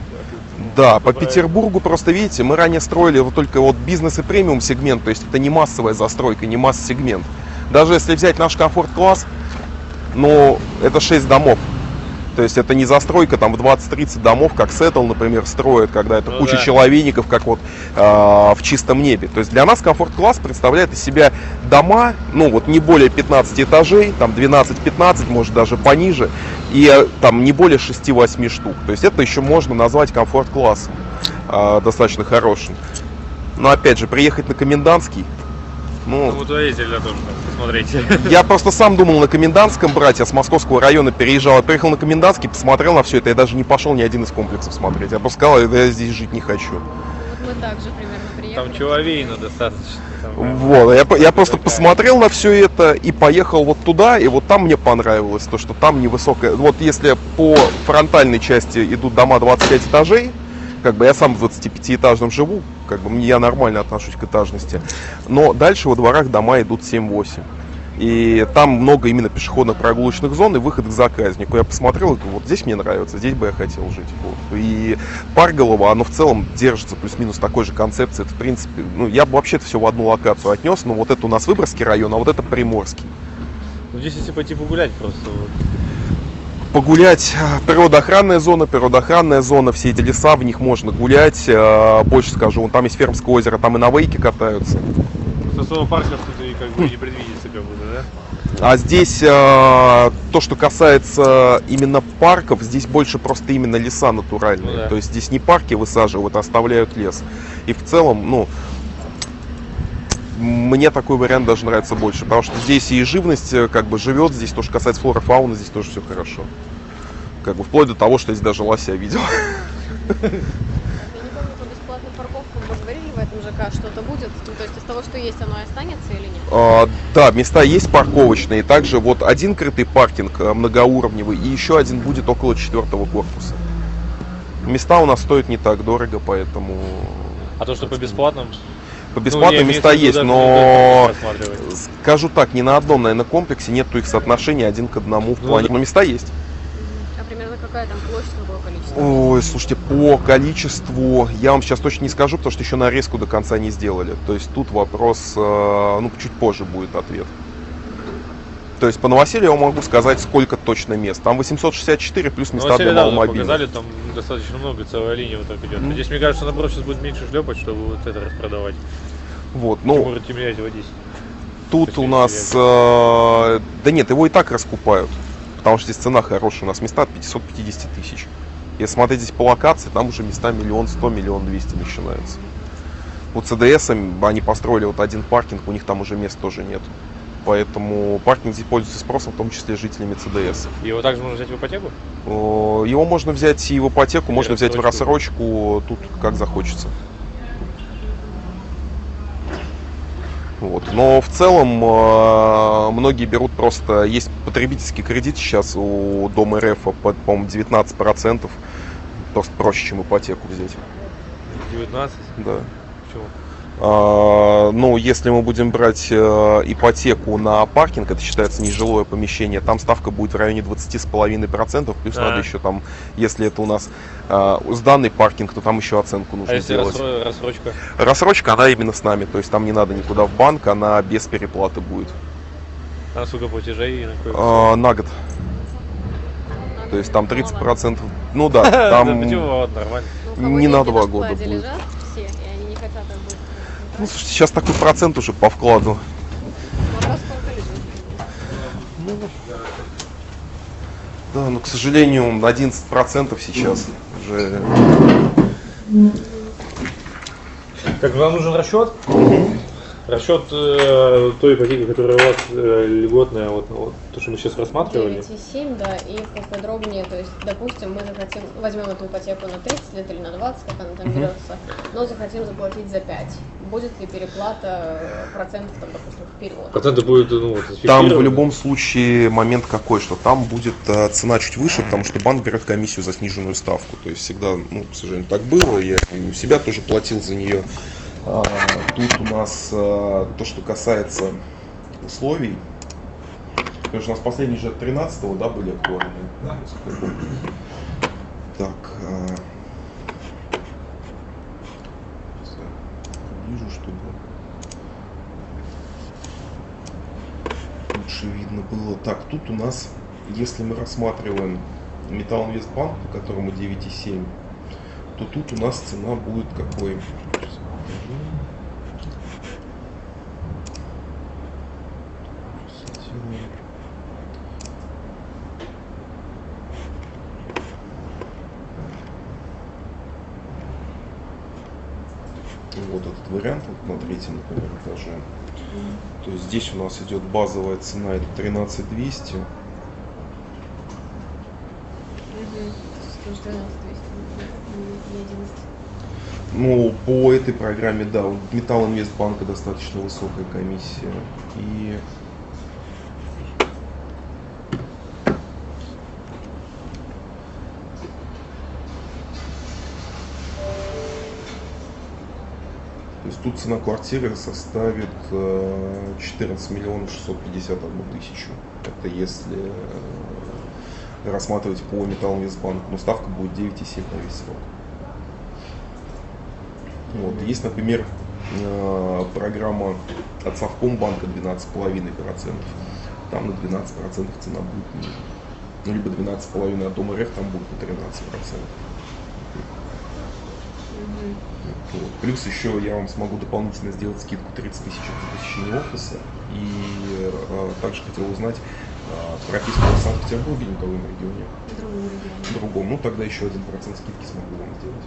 Да, по Петербургу просто, видите, мы ранее строили вот только вот бизнес и премиум сегмент, то есть это не массовая застройка, не масс-сегмент. Даже если взять наш комфорт-класс, ну, это шесть домов. То есть это не застройка там в двадцать-тридцать домов, как Сеттл, например, строят, когда это Ну куча да. человейников, как вот э, в чистом небе. То есть для нас комфорт-класс представляет из себя дома, ну вот не более пятнадцати этажей, там двенадцать-пятнадцать, может даже пониже, и э, там не более шести-восьми штук. То есть это еще можно назвать комфорт-классом, э, достаточно хорошим. Но опять же, приехать на Комендантский, ну, Ну вот водителя тоже посмотрите. я просто сам думал на Комендантском брать, я с московского района переезжал, я приехал на Комендантский, посмотрел на все это, я даже не пошел ни один из комплексов смотреть. Я просто сказал, я здесь жить не хочу. Вот мы также примерно приехали. Там человейно достаточно. Там, Вот, я, я просто такая. посмотрел на все это и поехал вот туда, и вот там мне понравилось то, что там невысокая. Вот если по фронтальной части идут дома двадцать пять этажей, как бы я сам в двадцатипятиэтажном живу, как бы мне я нормально отношусь к этажности. Но дальше во дворах дома идут семь-восемь. И там много именно пешеходных прогулочных зон и выход к заказнику. Я посмотрел, и говорю, вот здесь мне нравится, здесь бы я хотел жить. Вот. И Парголово, оно в целом держится плюс-минус такой же концепции. Это, в принципе, ну, я бы вообще это все в одну локацию отнес, но вот это у нас Выборгский район, а вот это Приморский. Ну здесь если пойти погулять просто. Вот. Погулять, природоохранная зона, природоохранная зона, все эти леса, в них можно гулять. Больше скажу, вон там есть Фермское озеро, там и на вейке катаются. Особо парков тут и как бы не предвидится как будто, да? А здесь то, что касается именно парков, здесь больше просто именно леса натуральные. Ну да. То есть здесь не парки высаживают, а оставляют лес. И в целом, ну, мне такой вариант даже нравится больше, потому что здесь и живность как бы живет, здесь то, что касается флоры, фауны, здесь тоже все хорошо. Как бы вплоть до того, что здесь даже лося видел. Я не помню, по бесплатной парковке мы говорили в этом ЖК, что-то будет. Ну, то есть из того, что есть, оно и останется или нет? А, да, места есть парковочные. Также вот один крытый паркинг а, многоуровневый и еще один будет около четвертого корпуса. Места у нас стоят не так дорого, поэтому... А то, что по бесплатным? По бесплатным Ну, места имеется в виду, есть, даже но не рассматривать. скажу так, ни на одном, наверное, комплексе нету их соотношения один к одному в Ну, плане. да. Но места есть. А примерно какая там площадь, какое количество? Ой, слушайте, по количеству я вам сейчас точно не скажу, потому что еще нарезку до конца не сделали. То есть тут вопрос, э, ну, чуть позже будет ответ. То есть по Новоселью я могу сказать, сколько точно мест. Там восемьсот шестьдесят четыре плюс места для маломобильных. Показали, там достаточно много, целая линия вот так идет. Mm. Здесь, мне кажется, наоборот, сейчас будет меньше шлепать, чтобы вот это распродавать. Вот, Ну, ну, может, Тимирязева десять. тут Если у нас, э, да нет, его и так раскупают, потому что здесь цена хорошая, у нас места от пятисот пятидесяти тысяч. Если смотреть здесь по локации, там уже места миллион сто, миллион двести начинаются. У ЦДС они построили вот один паркинг, у них там уже мест тоже нет. Поэтому паркинг здесь пользуется спросом, в том числе жителями ЦДС. Его также можно взять в ипотеку? О, его можно взять и в ипотеку, Или можно взять в рассрочку. рассрочку, тут как захочется. Вот. Но в целом э, многие берут просто, есть потребительский кредит сейчас у Дом РФ, под, по-моему, девятнадцать процентов, просто проще, чем ипотеку взять. девятнадцать? Да. Почему? А, ну, если мы будем брать э, ипотеку на паркинг, это считается нежилое помещение, там ставка будет в районе двадцать пять с половиной процентов, плюс А. надо еще там, если это у нас э, сданный паркинг, то там еще оценку нужно А если сделать. рассро- рассрочка? Рассрочка, она именно с нами, то есть там не надо никуда в банк, она без переплаты будет. А сколько платежей? и на какой? А, на год. На То есть там тридцать процентов, ну да, там Почему вот, нормально? не на два года будет. Лежат все, и они не хотят отбыть. Ну, слушайте, сейчас такой процент уже по вкладу. Вопрос, сколько лежит. Да, но, к сожалению, одиннадцать процентов сейчас уже. Так, вам нужен расчет? Расчет э, той ипотеки, которая у вас э, льготная, вот, вот то, что мы сейчас рассматривали. девять и семь, да, и поподробнее, то есть, допустим, мы захотим, возьмем эту ипотеку на тридцать лет или на двадцать, как она там берется, но захотим заплатить за пять. Будет ли переплата процентов, там, допустим, вперед? Проценты будут, ну, вот, Там в зафиксированы. любом случае момент какой, что там будет э, цена чуть выше, потому что банк берет комиссию за сниженную ставку. То есть всегда, ну, к сожалению, так было. Я и у себя тоже платил за нее. А, тут у нас а, то, что касается условий. Потому что у нас последние же тринадцатого, да, были актуальны. Да, насколько я помню. Так. А, вижу, чтобы лучше видно было. Так, тут у нас, если мы рассматриваем Металлинвестбанк, по которому девять и семь, то тут у нас цена будет какой? Вот этот вариант, вот на третьем, например, этаже. То есть здесь у нас идет базовая цена, это тринадцать двести. Ну, по этой программе, да, у Металлинвестбанка достаточно высокая комиссия. И то есть тут цена квартиры составит четырнадцать миллионов шестьсот пятьдесят одну тысячу. Это если рассматривать по Металлинвестбанку, но ставка будет девять и семь на весь срок. Вот. Есть, например, программа от Совкомбанка двенадцать и пять процентов. Там на двенадцать процентов цена будет ниже. Ну, либо двенадцать и пять от Дом РФ, там будет на тринадцать процентов. Вот. Плюс еще я вам смогу дополнительно сделать скидку тридцать тысяч за посещение офиса. И а, также хотел узнать а, прописку в Санкт-Петербурге, не в другом регионе. В другом регионе. Другом. Ну тогда еще один процент скидки смогу вам сделать.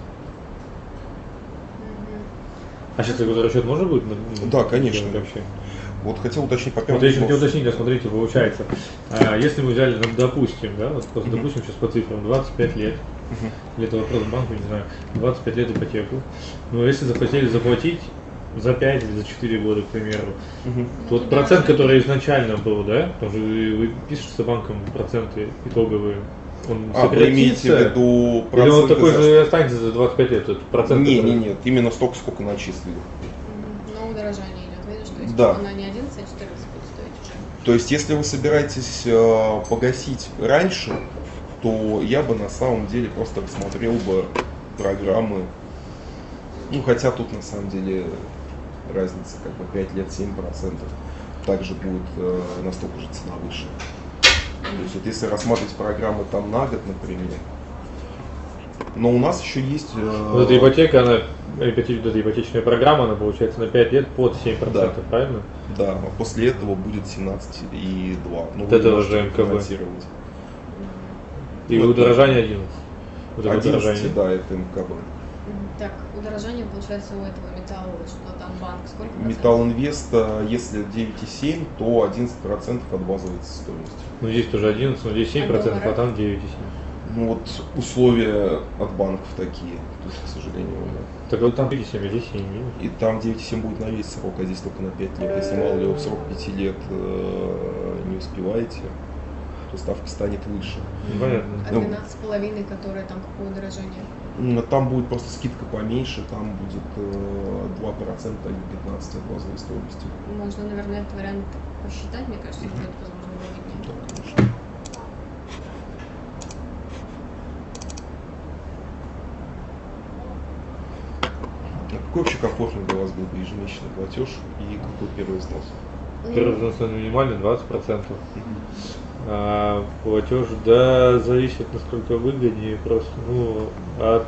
А сейчас такой расчет можно будет? Да, конечно. Вообще? Вот хотел уточнить по Вот первому я еще хотел вопросу. уточнить, да, смотрите, получается, а, если мы взяли, ну, допустим, да, вот просто Мгм. допустим сейчас по цифрам, двадцать пять лет, Мгм. или это вопрос к банку, не знаю, двадцать пять лет ипотеку, но если захотели заплатить за пять или за четыре года, к примеру, Мгм. то вот процент, который изначально был, да, потому что вы, вы пишете с банком проценты итоговые, он А, вы имеете в сократится, виду или он проценты такой за- же останется за двадцать пять лет, этот процент? Не, который- не, нет, именно столько, сколько начислили. Но удорожание идет, видишь, то есть Да. она не одиннадцать, а четырнадцать будет стоить уже. То есть, если вы собираетесь э, погасить раньше, то я бы на самом деле просто рассмотрел бы программы. Ну, хотя тут на самом деле разница как бы пять лет семь процентов. Также будет э, настолько же цена выше. То есть, вот если рассматривать программы там на год, например. Но у нас еще есть... э, Вот эта ипотека, она, ипоте- вот эта ипотечная программа, она получается на пять лет под семь процентов, Да. правильно? Да, а после этого будет семнадцать и два. Ну, Вот вы это можете уже эм ка бэ. финансировать. И Вот удорожание одиннадцать. Вот это одиннадцать, удорожание. да, это эм ка бэ. Так, удорожание получается у этого металла, что там банк, сколько процентов? Металлинвест, а, если девять и семь, то одиннадцать процентов от базовой стоимости. Ну здесь тоже одиннадцать, но здесь семь процентов, а там девять и семь. Ну вот условия от банков такие, то есть, к сожалению. Да. Так вот там девять и семь, а здесь семь. И там девять и семь будет на весь срок, а здесь только на пять лет. Если мало ли вы в срок пяти лет э, не успеваете, то ставка станет выше. Ну, понятно. А двенадцать с половиной, которое там какое удорожание? М, Там будет просто скидка поменьше, там будет э, два процента, а не пятнадцать от базовой стоимости. Можно, наверное, этот вариант посчитать, мне кажется, Мгм. будет, возможно, выгоднее. Да, конечно. А какой вообще комфортный для вас был бы ежемесячный платеж и какой первый взнос? Первый взнос на минимальный двадцать процентов. А платеж, да, зависит, насколько выгоднее, просто, ну, от...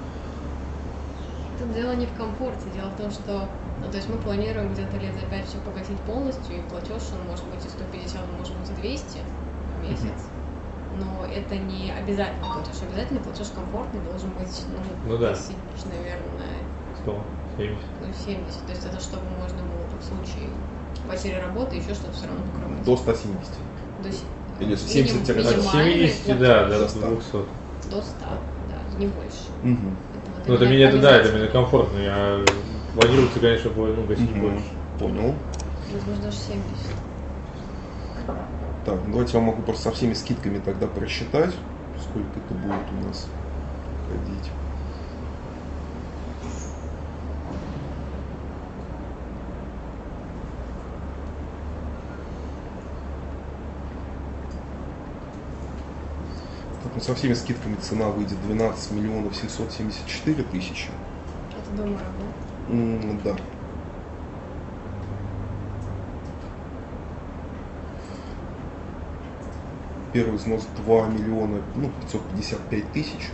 Тут дело не в комфорте, дело в том, что, ну, то есть мы планируем где-то лет за пять все погасить полностью, и платеж, он может быть и сто пятьдесят, он может быть и двести в месяц. Но это не обязательно платеж, обязательно платеж комфортный должен быть, ну, Ну да. тысяч, наверное, сто семьдесят. ну, семьдесят. То есть это чтобы можно было в случае потери работы еще что-то все равно покрывать. До ста семидесяти. То есть Или минимум- семьдесят От минимальный семидесяти, да, платеж до до ста. двухсот. до ста, да, не больше. Мгм. Это вот Ну, это именно мне, это, да, это обязательно. именно комфортно. Я планируется, конечно, ну, гасить Мгм. больше. Понял. Возможно, даже семьдесят. Так, ну, давайте я могу просто со всеми скидками тогда просчитать, сколько это будет у нас ходить. Так, ну, со всеми скидками цена выйдет двенадцать миллионов семьсот семьдесят четыре тысячи. Это дорого, да? М, Да. Первый взнос два миллиона, ну, пятьсот пятьдесят пять тысяч.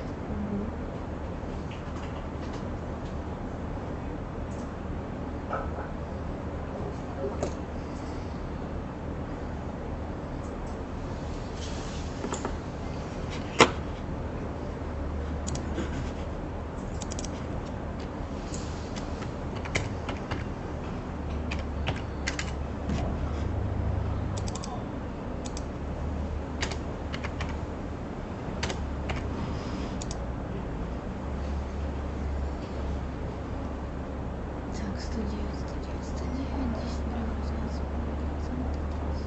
Так, сто девять, сто девять, сто девять, десять миллионов, двенадцать процентов,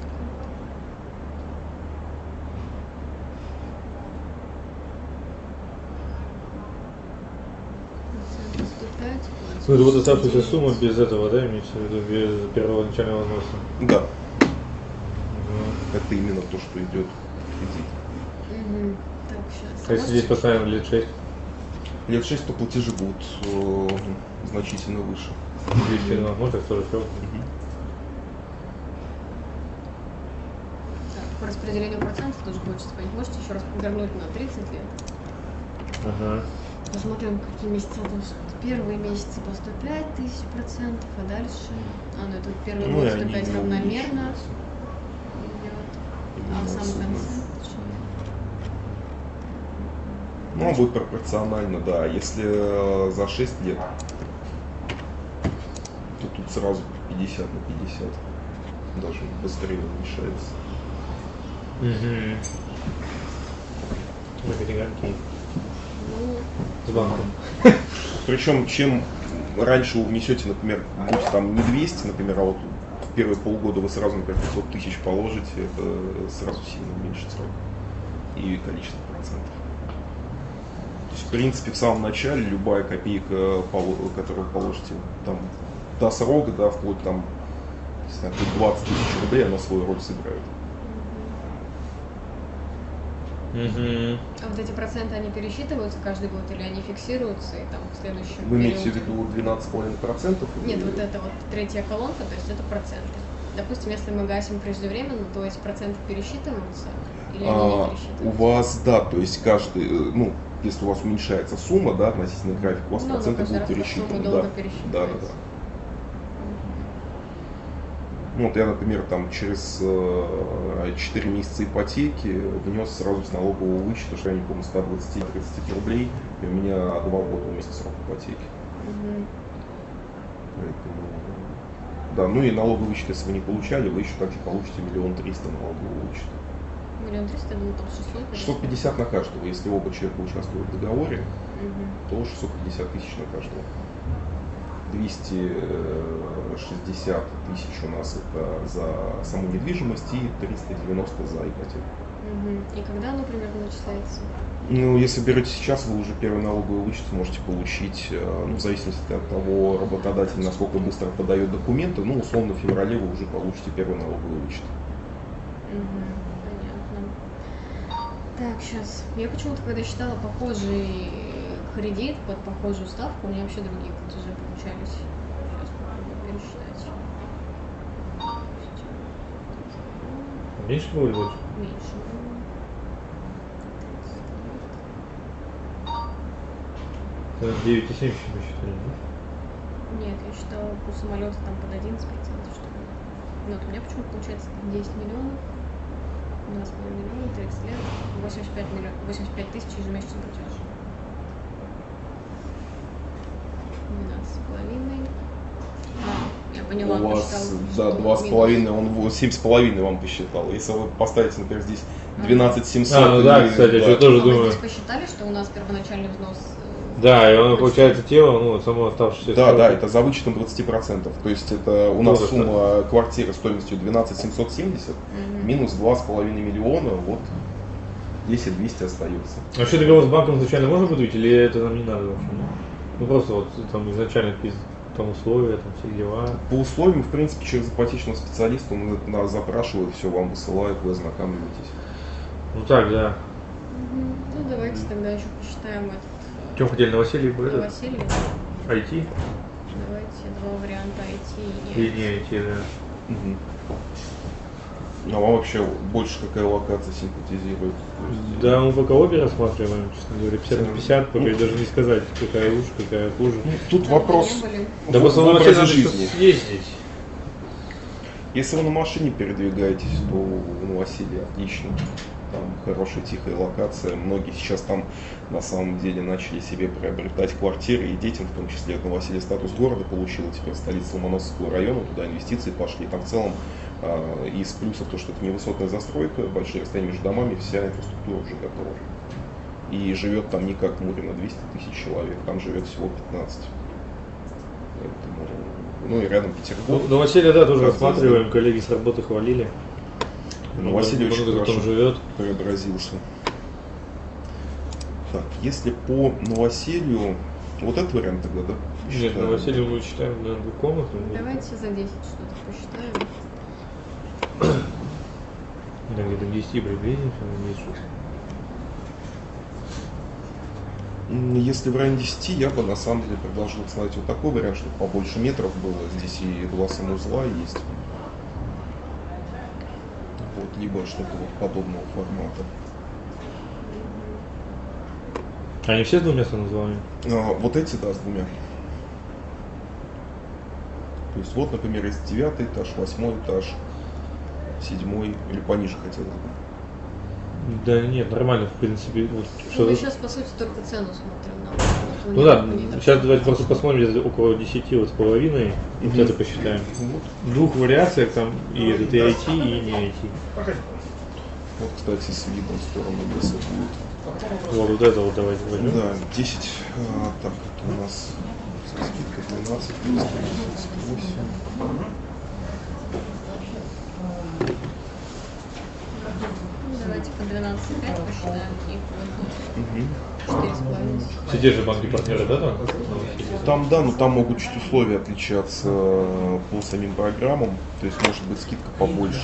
процентов, сто пять. Ну, это вот оставшаяся сумма без этого, да, имеется в виду, без первоначального взноса. Да, Мгм. это именно то, что идет в кредит. Мгм. Так, сейчас. А если здесь поставим лет шесть, Лет шесть, то платежи будут э, значительно выше. двести, ну, может, так тоже все. Так, по распределению процентов тоже хочется понять. Можете еще раз повернуть на тридцать лет? Ага. Посмотрим, какие месяца. То есть первые месяцы по сто пять тысяч процентов, а дальше... А, ну это первый Ну, год и сто они пять не равномерно увеличиваются. идет. А в самом Сумма. конце? Ну, он будет пропорционально, да. Если э, за шесть лет, то тут сразу пятьдесят на пятьдесят. Даже быстрее уменьшается. Угу. Маркетинговики. Ну, С банком. Причем, чем раньше вы внесете, например, будь там не двести, например, а вот в первые полгода вы сразу, например, пятьсот тысяч положите, это сразу сильно уменьшит срок и количество процентов. То есть, в принципе, в самом начале любая копейка, поло- которую вы положите там до срока, да, вплоть там, не знаю, хоть двадцать тысяч рублей, она свою роль сыграет. Угу. а вот эти проценты, они пересчитываются каждый год или они фиксируются и там в следующем Вы имеете в периоде? виду двенадцать целых пять десятых процента? Нет, вот это вот третья колонка, то есть это проценты. Допустим, если мы гасим преждевременно, то эти проценты пересчитываются или они не А, у пересчитываются? вас, да, то есть каждый, э, ну, если у вас уменьшается сумма, да, относительно графика, у вас Ну, но проценты каждый будут раз пересчитаны. сумма Да. долго Да, да, пересчитывается. да. Ну, вот я, например, там через э, четыре месяца ипотеки внес сразу с налогового вычета, что я не помню, ста двадцати - тридцати рублей, и у меня два года вместе срок ипотеки. Мгм. Поэтому, да, ну и налоговый вычет, если вы не получали, вы еще также получите миллион триста налогового вычета. Миллион триста, я думаю, там шестьсот. или шестьсот пятьдесят на каждого, если оба человека участвуют в договоре, Мгм. то шестьсот пятьдесят тысяч на каждого. двести шестьдесят тысяч у нас это за саму недвижимость и триста девяносто за ипотеку. Мгм. И когда оно примерно начисляется? Ну, если берете сейчас, вы уже первый налоговый вычет сможете получить, э, ну, в зависимости от того работодателя, насколько быстро подает документы, ну, условно, в феврале вы уже получите первый налоговый вычет. Мгм. Понятно. Так, сейчас. Я почему-то, когда считала похожий кредит под похожую ставку, у меня вообще другие платежи получались. Сейчас попробую пересчитать. Меньше было или больше? Меньше. девять и семь еще посчитали, да? Нет, я считала по самолету там под одиннадцать процентов, что ли. Ну, вот у меня почему-то получается десять миллионов, два с половиной миллиона, тридцать лет, восемьдесят пять миллионов, восемьдесят пять тысяч ежемесячный платеж. двенадцать с половиной. А, я поняла, У вас, посчитала, да, что два с минус. половиной, он в- семь с половиной вам посчитал. Если вы поставите, например, здесь двенадцать семьсот. А, ну да, и- кстати, да. я тоже А вы думаю. здесь посчитали, что у нас первоначальный взнос? э, Да, и оно очень- получается тело, ну, само оставшееся. Да, да, это за вычетом двадцати процентов. То есть это у нас Тоже сумма квартиры стоимостью двенадцать семьсот семьдесят Мгм. минус два с половиной миллиона, вот десять двести остается. Вообще договор с банком изначально можно выдавить, или это нам не надо вообще? Ну просто вот там изначально какие там условия, там все дела. По условиям, в принципе, через ипотечного специалиста он это нас запрашивает, все вам высылает, вы ознакомливаетесь. Ну так, да. Мгм. Ну, давайте тогда еще посчитаем этот В чем хотели новоселье бы э, этот? Василий. ай ти? Давайте два варианта ай ти и Или не ай ти, да. Мгм. А вам вообще больше какая локация симпатизирует? То есть, Да, мы пока обе рассматриваем, честно говоря, пятьдесят на пятьдесят, пока Ну, даже не сказать, какая лучше, какая хуже. ну, тут Давно вопрос не были. Да в, просто в на образе надо жизни. что-то съездить. Если вы на машине передвигаетесь, то в Новоселье отлично. Там хорошая тихая локация. Многие сейчас там на самом деле начали себе приобретать квартиры, и детям, в том числе, Новоселье статус города получила, теперь столица Ломоносовского района, туда инвестиции пошли. Там в целом а, из плюсов то, что это невысотная застройка, большие расстояния между домами, вся инфраструктура уже готова. И живет там не как Мурино двести тысяч человек, там живет всего пятнадцать. Поэтому, ну и рядом Петербург. Ну, новоселье, да, тоже Как рассматриваем, коллеги с работы хвалили. Новоселье очень Много кто там хорошо живет. преобразился. Так, если по новоселью, вот этот вариант тогда, да? Нет, считаем? новоселье мы считаем на двухкомнатную. Давайте за десять что-то посчитаем. Да, где-то к десяти приблизимся, надеюсь, что... М, Если в районе десяти, я бы на самом деле предложил смотреть вот такой вариант, чтобы побольше метров было. Здесь и два санузла есть. Вот, либо что-то вот подобного формата. Они все с двумя санузлами? А, вот эти, да, с двумя. То есть вот, например, есть девятый этаж, восьмой этаж, седьмой, или пониже хотелось бы. Да нет, нормально, в принципе. Вот, Ну, что мы сейчас, по сути, только цену смотрим. На вот, Ну да, не- не- сейчас давайте просто посмотрим, где-то около десяти вот с половиной, Мгм. вот это посчитаем. Вот. В двух вариациях там и этот и ай ти, и не ай ти. Вот, кстати, с видом в сторону леса будет. Вот, вот это вот давайте возьмем. Да, десять. А, так, это у нас скидка двенадцать, тридцать восемь. Ну, давайте по двенадцать и пять посчитаем и Мгм. по четыре с половиной. Все те же банки-партнеры, да, там? Там, да, но там могут чуть условия отличаться э, по самим программам, то есть может быть скидка побольше.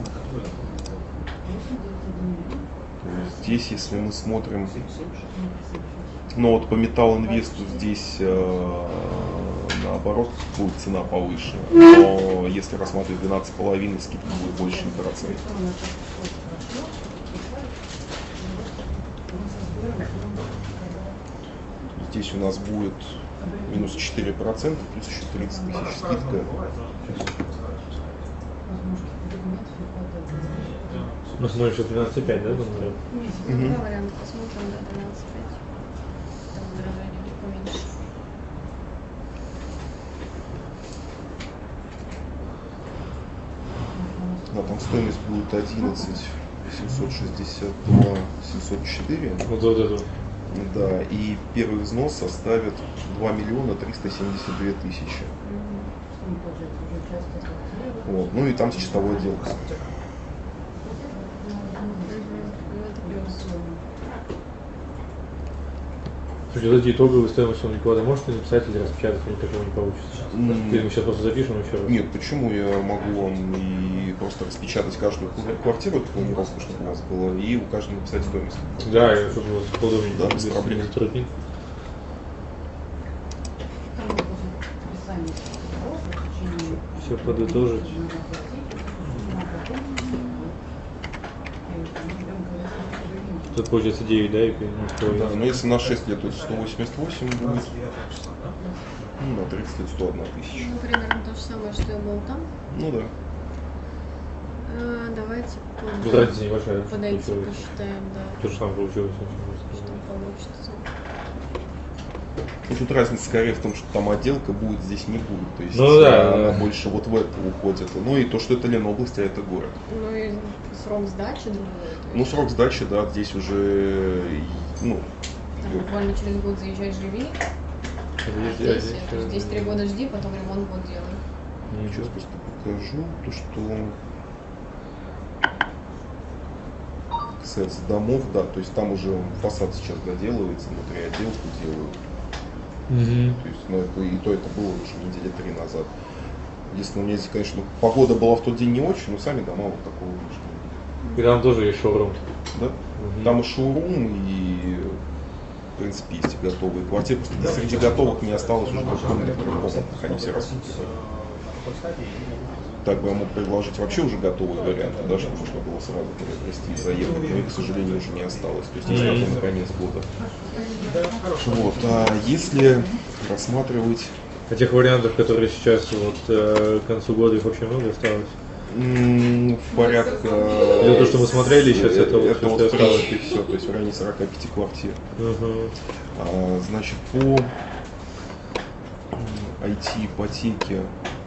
То есть здесь, если мы смотрим, ну вот по Металл Инвесту здесь э, наоборот будет цена повыше, но если рассматривать двенадцать с половиной, скидка будет больше на процент. Здесь у нас будет минус четыре процента, плюс еще тридцать тысяч скидка. Мы смотрим сейчас двенадцать и пять, да, думаю? Мгм. Два варианта посмотрим, да, двенадцать и пять. Там возражение будет поменьше. Да, там стоимость будет одиннадцать семьсот шестьдесят два семьсот четыре. Вот, вот эту. Да, и первый взнос составит два миллиона триста семьдесят две тысячи. Вот. Ну и там с чистовой отделкой. Мгм. Ну, это плюс. Слушайте, вот эти итоговые стоимости униклада можете написать или распечатать, или такого не получится? М. Или мы сейчас просто запишем еще раз? Нет, почему я могу вам и просто распечатать каждую квартиру, эту планировку, чтобы у вас было, и у каждого написать стоимость. Да, и чтобы вот удобнее Да, было, без без проблем. без затруднений. Все подытожить. Тут получается девять, да, и ну, Да, но если на шесть лет, то сто восемьдесят восемь будет. Ну, на тридцать лет сто одна тысяча. Ну, примерно то же самое, что я был там. Ну да. А, давайте тут разница небольшая. подойти, получилось. посчитаем, да. То же самое получилось. Что получится. Ну, тут разница скорее в том, что там отделка будет, здесь не будет. То есть Ну, да, она да. больше вот в это уходит. Ну и то, что это Ленобласть, а это город. Ну и срок сдачи другой. то Ну, есть срок сдачи, да, здесь уже, ну, Там буквально через год заезжай, живи. А здесь, то есть здесь три года жди, потом ремонт год делай. сейчас просто покажу то, что касается домов, да, то есть там уже фасад сейчас доделывается, внутри отделку делают. Угу. То есть, ну, это, и то это было уже недели три назад. Единственное, у меня здесь, конечно, погода была в тот день не очень, но сами дома вот такого вышли. И там тоже есть шоурум. Да? Мгм. Там и шоурум, и в принципе есть и готовые квартиры. Просто среди готовых не осталось уже только комнатных, они все раскуплены. Так бы я мог предложить вообще уже готовые варианты, да, чтобы можно было сразу приобрести и заехать, но их, к сожалению, уже не осталось. То есть есть только на конец года. Вот. А если рассматривать А тех вариантов, которые сейчас вот э, к концу года, их вообще много осталось? м, порядка... Или то, что мы смотрели сейчас, э, это вот это всё, вот что в принципе осталось? все, то есть в районе сорока пяти квартир. Угу. А, значит, по м, ай ти-ипотеке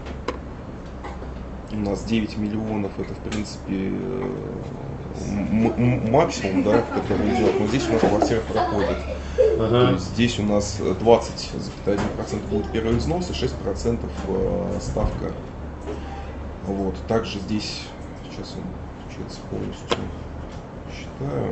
у нас девять миллионов, это в принципе э, м- м- максимум, да, в который идет, но здесь у нас квартира проходит. То Ага. есть здесь у нас двадцать целых один процент будет первый взнос и шесть процентов э, ставка. Вот. Также здесь, сейчас он получается полностью считаю.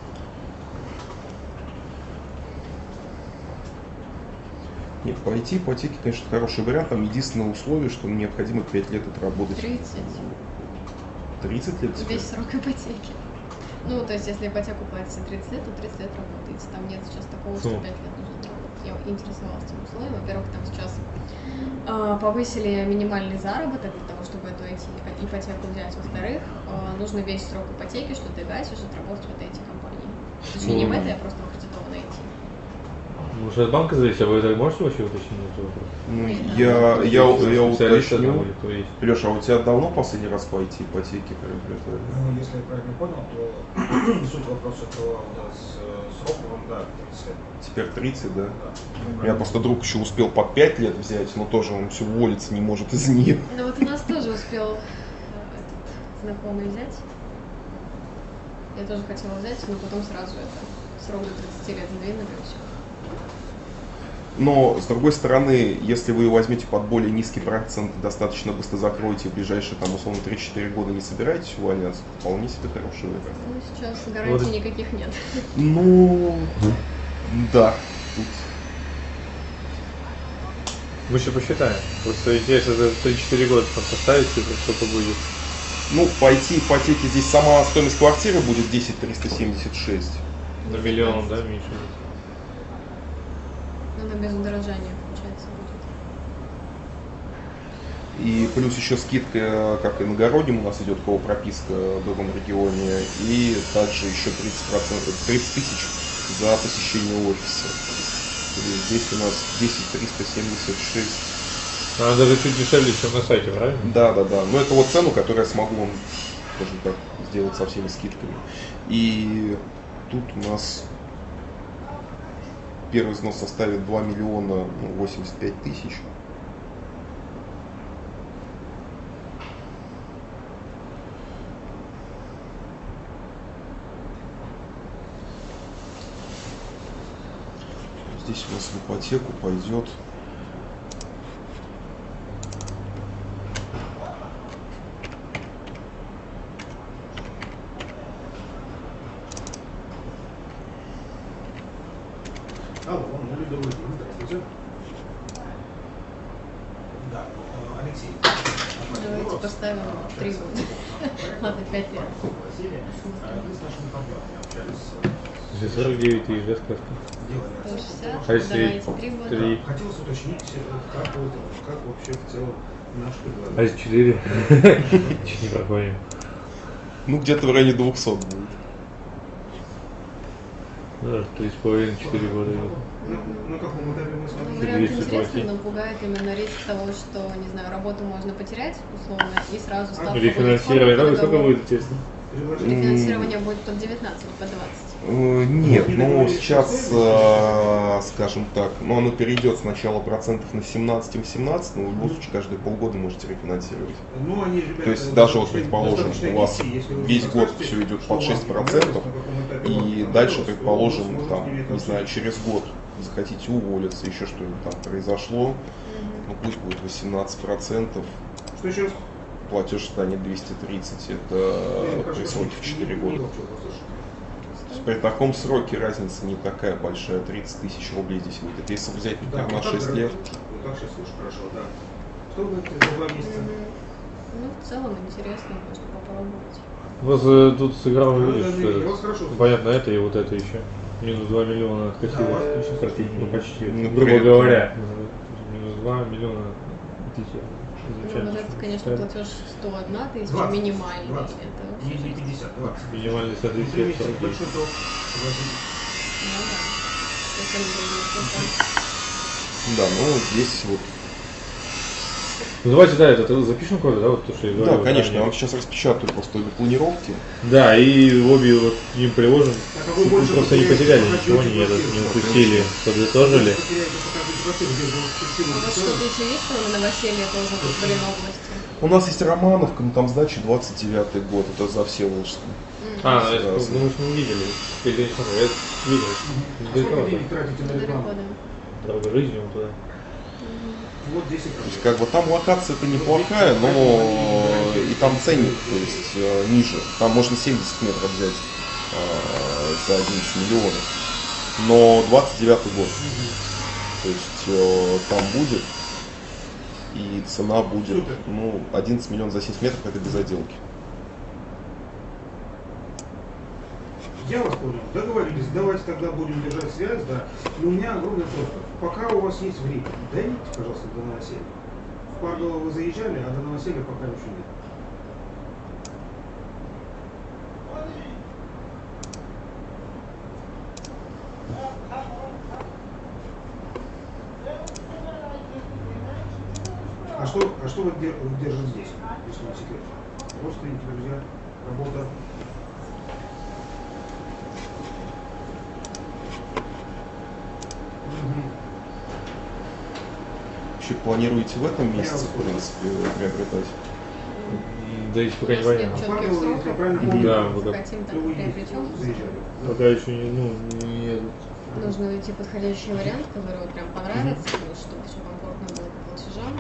Нет, по ай ти-ипотеке, конечно, хороший вариант. Там единственное условие, что необходимо пять лет отработать. тридцать. тридцать лет теперь? Весь срок ипотеки. Ну, то есть, если ипотеку платите тридцать лет, то тридцать лет работаете. Там нет сейчас такого, что Хм. пять лет нужно работать. Я интересовалась этим условием. Во-первых, там сейчас а, повысили минимальный заработок для того, чтобы эту эти, ипотеку взять. Во-вторых, а, нужно весь срок ипотеки, что ты гасишь, отработать вот эти компании. То есть не в Мгм. этой, а просто в аккредитованной ай ти. Может, от банка зависит, а вы это можете вообще уточнить этот вопрос? Ну, Да. я, я, я Специалист уточню. там или кто есть? Леша, а у тебя давно последний раз по ай ти-ипотеке приобретали? Ну, если я правильно понял, то суть вопроса, то да, с э, сроком, да, тридцать лет. Теперь тридцать, да? Да. У меня просто друг еще успел под пять лет взять, но тоже он все уволиться не может из нее. Ну вот у нас тоже успел э, этот знакомый взять. Я тоже хотела взять, но потом сразу это срок до тридцати лет сдвинули и все. Но, с другой стороны, если вы возьмете под более низкий процент, достаточно быстро закроете, в ближайшие, там, условно, три-четыре года не собираетесь увольняться, вполне себе хороший вариант. Ну сейчас гарантий Вот. никаких нет. Ну, да. Тут Мы еще посчитаем. Просто интересно, за три-четыре года там поставить цифру, сколько будет. Ну, по ай ти-ипотеке здесь сама стоимость квартиры будет десять триста семьдесят шесть. На миллион, да, меньше? Надо без удорожания, получается, будет. И плюс еще скидка, как иногородним у нас идет прописка в другом регионе, и также еще тридцать процентов, тридцать тысяч за посещение офиса. То есть здесь у нас десять триста семьдесят шесть. Она даже чуть дешевле, чем на сайте, правильно? Да, да, да. Но это вот цену, которую я смогу вам, скажем так, сделать со всеми скидками. И тут у нас первый взнос составит два миллиона восемьдесят пять тысяч. Здесь у нас в ипотеку пойдет Алло, ну, Лида Владимировна, здравствуйте. Да, э, Алексей. Давайте поставим три года. Ладно, пять лет. Василий, э, вы с нашими партнерами общались, э, За сорок девять тысяч, да, сказка? делали сто шестьдесят. А если Давайте три года. три? Хотелось уточнить, э, как, вот, как вообще в целом наш А предложение. если четыре? Чуть не проходим. ну где-то в районе двухсот будет. Да, три с половиной четыре года. Ну, на каком этапе мы с Ну, вами? вариант двести интересный, платить. но пугает именно риск того, что, не знаю, работу можно потерять, условно, и сразу ставка будет Рефинансирование, да, сколько высоко договор. будет, естественно. Рефинансирование будет под девятнадцать, под двадцать. Э, Нет, ну сейчас, э, скажем так, ну оно перейдет сначала процентов на семнадцать-семнадцать, но в любом случае каждые полгода можете рефинансировать. Ну, они, ребята, То есть даже вот достаточно- предположим, достаточно у вас низкие, если вы весь год расскажете, все идет что под у вас шесть процентов, на каком этапе и вам дальше, понравилось, предположим, то вы там, сможете не знаю, иметь через год захотите уволиться, еще что-нибудь там произошло, ну пусть будет восемнадцать процентов, Что еще раз? платеж станет двести тридцать, это при сроке в четыре года. То есть при таком сроке разница не такая большая, тридцать тысяч рублей здесь выйдет. Если взять, например, на шесть лет, Вот так сейчас слушай, хорошо, да. Что вы говорите за два месяца? Ну, в целом интересно, можно попробовать. У вас э, тут сыграл, Ну, видишь, да, что я это, вас хорошо слышу. понятно, это и вот это еще. Минус два миллиона откосилось, Да, очень практически, ну почти, ну, грубо при этом- говоря. Минус два миллиона отличия. Ну, вот это, конечно, платеж сто одна тысяча двадцать, минимальный. двадцать. Это Не вообще не жесть. пятьдесят, двадцать. Минимальный Три соответствие месяца, сорок девять. большой долг, согласитесь. Ну да. Совсем другие цифры. да, ну здесь вот. Ну давайте, да, это запишем куда-то, да, вот то, что я говорил. Да, конечно, я ранее. вам сейчас распечатаю просто для планировки. Да, и обе вот к ним приложим. А какой Мы больше просто не потеряете? потеряли ничего, Потеряете не, этот, квартиру. не упустили, подытожили. Потеряете, покажите квартиру, где вы перспективу А вот сделали. что-то еще есть, что на новоселье тоже тут в Блиновости? У нас есть Романовка, но там сдача двадцать девятый год, это за Всеволожск. А, я Сразу. думаю, что мы видели. Или не смотрел, я видел. А Далеко, сколько денег тратите на Далеко, рекламу? да. дорога жизни вот туда. Вот десять То есть раз. как бы там локация-то неплохая, но и там ценник, то есть э, ниже. Там можно семьдесят метров взять э, за одиннадцать миллионов. Но двадцать девятый год. То есть э, там будет. И цена будет, Супер. ну, одиннадцать миллионов за семьдесят метров, это без отделки. Я вас понял. Договорились. Давайте тогда будем держать связь, да. Но у меня огромный вопрос. Пока у вас есть время, дойдите, пожалуйста, до новоселья. В Парголово вы заезжали, а до новоселья пока еще нет. А что, а что вы дер- держите здесь, если не секрет? Родственники, друзья, работа. Мгм. Вообще планируете в этом месяце, в принципе, приобретать? Да еще пока не У нас нет понятно. четких Парголово, если я сроков. правильно Да, помню, вот так. Хотим так то вы приобретем. заезжали. Пока еще не, ну, не едут. Нужно найти подходящий вариант, который вот прям понравится, ну, чтобы все комфортно было по платежам.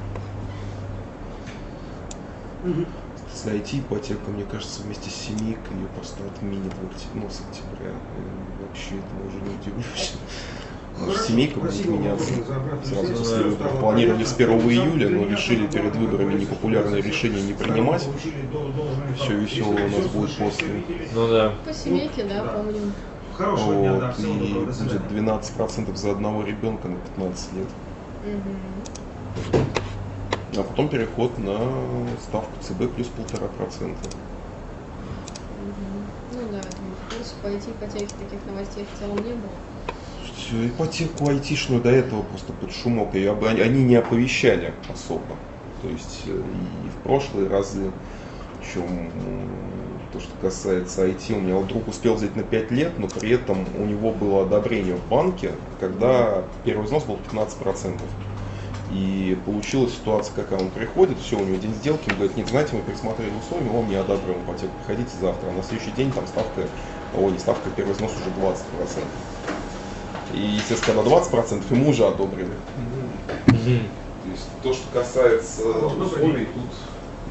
Мгм. С ай ти-ипотека, мне кажется, вместе с семейкой ее просто отменит в окте- ну, с октября. И вообще этому уже не удивлюсь. Потому что Хорошо, семейка будет спасибо вам меняться. огромное за обратную Сразу связь. после Всё выборов. стало Планировали понятно. с первого Для июля, но меня решили самое перед главное, выборами как непопулярные говорится, решения не стороны принимать. получили до- должное Всё право. весёлое Если у нас всё будет слышали, после. все видели, Ну да. По семейке, да, да. помним. Хорошего дня, да, Вот, всего и доброго, до свидания. будет двенадцать процентов за одного ребенка на пятнадцать лет. Мгм. А потом переход на ставку ЦБ плюс полтора процента. Мгм. Ну да, это в курсе по ай ти-ипотеке таких новостей в целом не было. Всё, ипотеку айтишную до этого просто под шумок. Ее об- они не оповещали особо. То есть э, и в прошлые разы, причем то, что касается ай ти, у меня вот друг успел взять на пять лет, но при этом у него было одобрение в банке, когда первый взнос был пятнадцать процентов. И получилась ситуация, какая он приходит, все, у него день сделки, он говорит, нет, знаете, мы пересмотрели условия, мы вам не одобрим ипотеку, приходите завтра. А на следующий день там ставка, о, не ставка, первый взнос уже двадцать процентов. И, естественно, когда двадцать процентов ему уже одобрили. Мгм. То есть то, что касается Алло, добрый условий, день. тут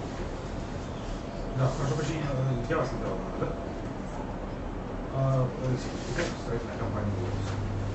Да, прошу прощения, э, я вас набрал, да? А, Алексей, это строительная компания «Глобус».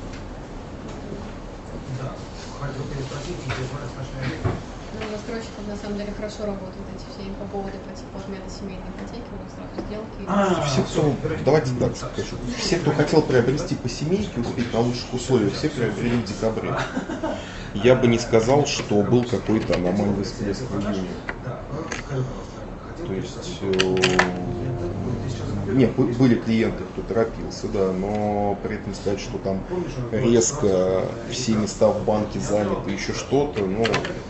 Да, хотел переспросить, если знаю, с нашей Олегой. Ну, у застройщиков на самом деле хорошо работают эти все инфоповоды по типу отмены семейной ипотеки, у них сразу сделки. А, все, кто, давайте так скажу, все, кто хотел приобрести по семейке, успеть на лучших условиях, все приобрели в декабре. Я бы не сказал, что был какой-то аномальный всплеск в июне. Да, э, скажи, пожалуйста, хотел То есть, переспросить. э, Это будет сейчас Не, бы- были клиенты, кто торопился, да, но при этом сказать, что там резко все места в банке заняты, еще что-то, ну,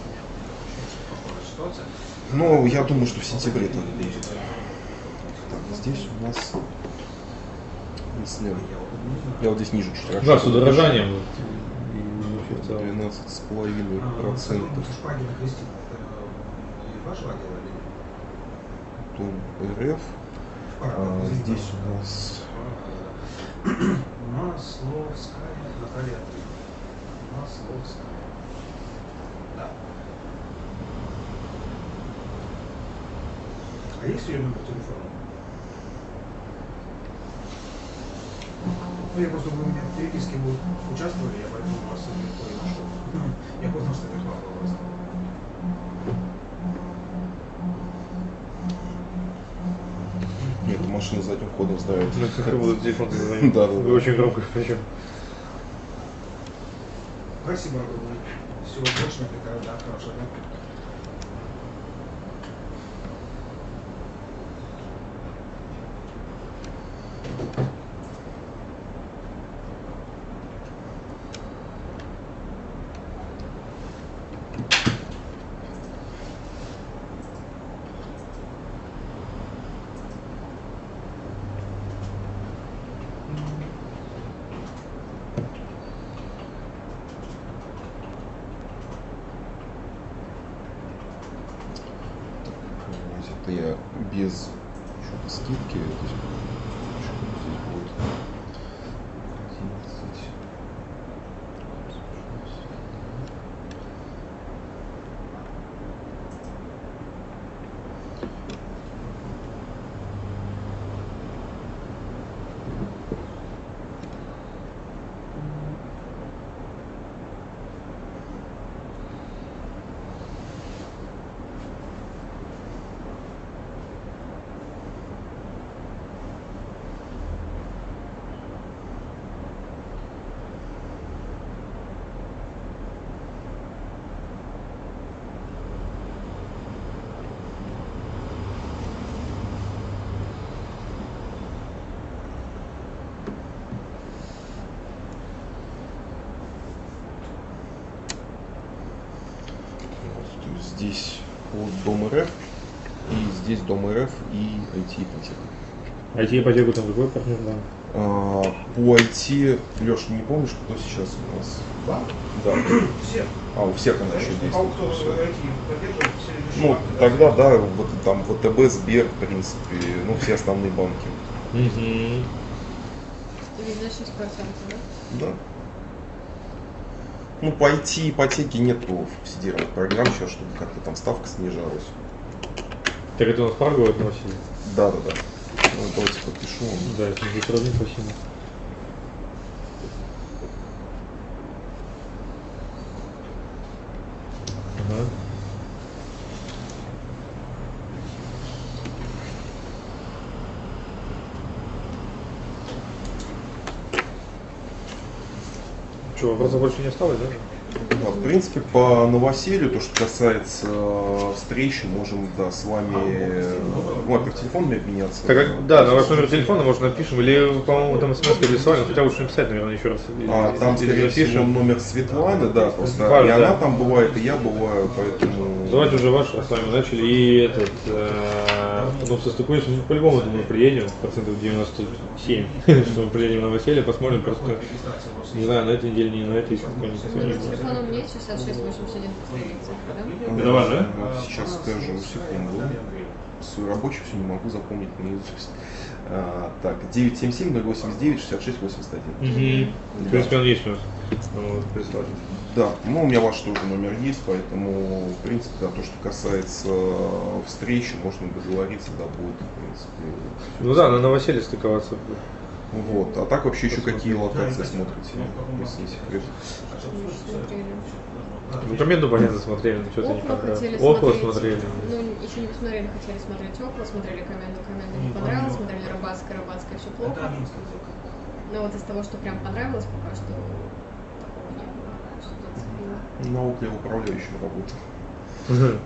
ну, я думаю, что в сентябре так будет. Так, здесь у нас, если, я вот здесь ниже чуть Да, с удорожанием. двенадцать с половиной процентов. Дом РФ. А, здесь у нас Масловская Наталья. Масловская. Да. А есть ее номер телефона? Ну, я просто, вы у меня в переписке вы участвовали, я поэтому вас легко и нашел. Я понял, что это к вам вопрос. Нет, машина задним ходом ставит. Ну, как будут телефон звонить. Да, да, Вы да. очень громко причем. Спасибо огромное. Всего точно, такая, да, хорошая, да? Это я без что-то скидки. Здесь, здесь будет одиннадцать. Здесь вот Дом РФ, и здесь Дом РФ и ай ти-ипотека. ай ти-ипотеку там другой партнер, да. А, по ай ти, Леш, не помнишь, кто сейчас у нас? Да. Да. Все. А, у всех она еще А действует. кто Всё. ай ти поддерживает, все Ну, решают. тогда, да, вот там ВТБ, Сбер, в принципе, ну, все основные банки. Угу. Видно шесть процентов, да? Да. Ну, по ай ти-ипотеке нету субсидированных программ сейчас, чтобы как-то там ставка снижалась. Так это у нас Фарго относили? Да, да, да. Ну, давайте подпишу. Да, это не трудно, спасибо. Ага. Что, вопросов больше не осталось, да? Да, в принципе, по новоселью, то, что касается э, встречи, можем, да, с вами, э, ну, во-первых, телефонами обменяться. Так как, да, на ваш номер телефона можно напишем, или, по-моему, там смс прислали, но хотя лучше написать, наверное, еще раз. А, там, Или скорее всего, напишем. номер Светланы, да, просто Ваш, и да. она там бывает, и я бываю, поэтому... Давайте уже ваш, раз с вами начали, и этот, э, ну, состыкуемся, ну, по-любому, думаю, приедем, процентов девяносто семь, что мы приедем на новоселье, посмотрим, просто, не знаю, на этой неделе, не на этой, спокойно. Телефон у меня есть шестьдесят шесть восемьдесят один, да? Да, Это ваш, да? вот сейчас скажу, секунду. Свой рабочий все не могу запомнить наизусть. А, так, девять семь семь ноль восемьдесят девять шестьдесят шесть восемьдесят один. Угу. В принципе, он есть у нас. Ну, вот, прислали. Да, ну у меня ваш тоже номер есть, поэтому, в принципе, да, то, что касается э, встречи, можно договориться, да, будет, в принципе. Ну да, на новоселье стыковаться. Вот, а так вообще еще какие локации смотрите, если не секрет? Ну, коменду, понятно, смотрели, но что-то не Около хотели понравилось. Около смотреть. смотрели. Ну, еще не посмотрели, хотели смотреть около, смотрели коменду, коменду не понравилось, смотрели Рыбацкая, Рыбацкая, все плохо. Но вот из того, что прям понравилось, пока что такого не было, что зацепило. На Окле управляющим работал.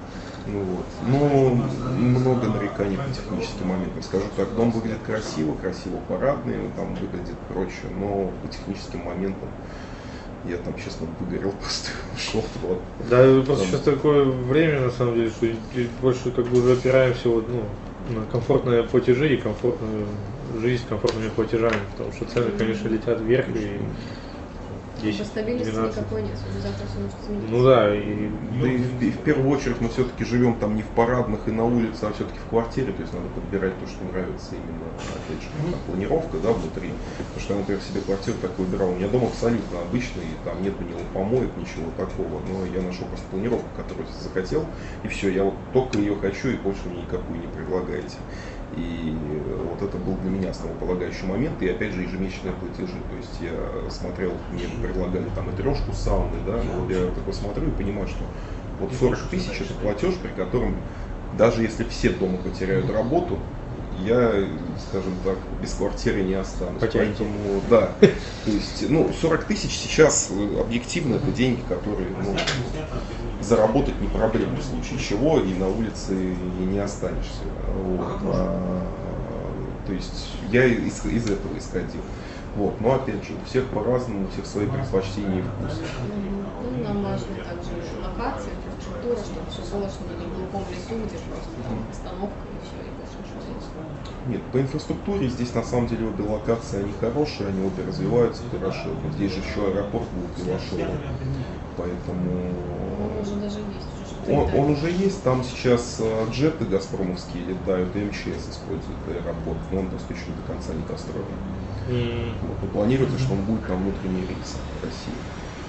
Ну, вот. Но много нареканий по техническим моментам. Скажу так, дом выглядит красиво, красиво парадный, там выглядит прочее, но по техническим моментам я там, честно, выгорел, просто ушел туда. Да, просто там... сейчас такое время, на самом деле, что больше как бы уже опираемся вот, ну, на комфортные платежи и комфортную жизнь с комфортными платежами, потому что цены, конечно, летят вверх и десять, стабильности никакой нет, завтра все может измениться. Ну да, и... Да и в, и в первую очередь мы все-таки живем там не в парадных и на улице, а все-таки в квартире, то есть надо подбирать то, что нравится именно, опять же, там, планировка, да, внутри. Потому что я, например, себе квартиру так выбирал, у меня дом абсолютно обычный, там нет ни помоек, ничего такого, но я нашел просто планировку, которую захотел, и все, я вот только ее хочу и больше мне никакую не предлагаете. И вот это был для меня основополагающий момент, и опять же ежемесячные платежи. То есть я смотрел, мне предлагали там и трешку с сауной, да, но вот я такой смотрю и понимаю, что вот сорок тысяч это платеж, при котором даже если все дома потеряют работу, я, скажем так, без квартиры не останусь. Потянете. Поэтому, да, то есть, ну, сорок тысяч сейчас объективно это деньги, которые, ну, заработать не проблема в случае чего, и на улице и не останешься. Вот. А, то есть я из, из этого исходил. Вот. Но опять же, у всех по-разному, у всех свои предпочтения и вкусы. Ну, нам важны также локации, инфраструктура, чтобы все было, что не в глухом лесу, где просто там остановка и все, и больше ничего нет. Нет, по инфраструктуре здесь на самом деле обе локации, они хорошие, они обе развиваются хорошо. Вот здесь же еще аэропорт будет Левашова, поэтому... Он уже даже есть. Уже он, он уже есть, там сейчас джеты газпромовские летают, и МЧС использует аэропорт, но он просто еще до конца не достроен. Mm. Вот, и планируется, что он будет на внутренние рейсы в России.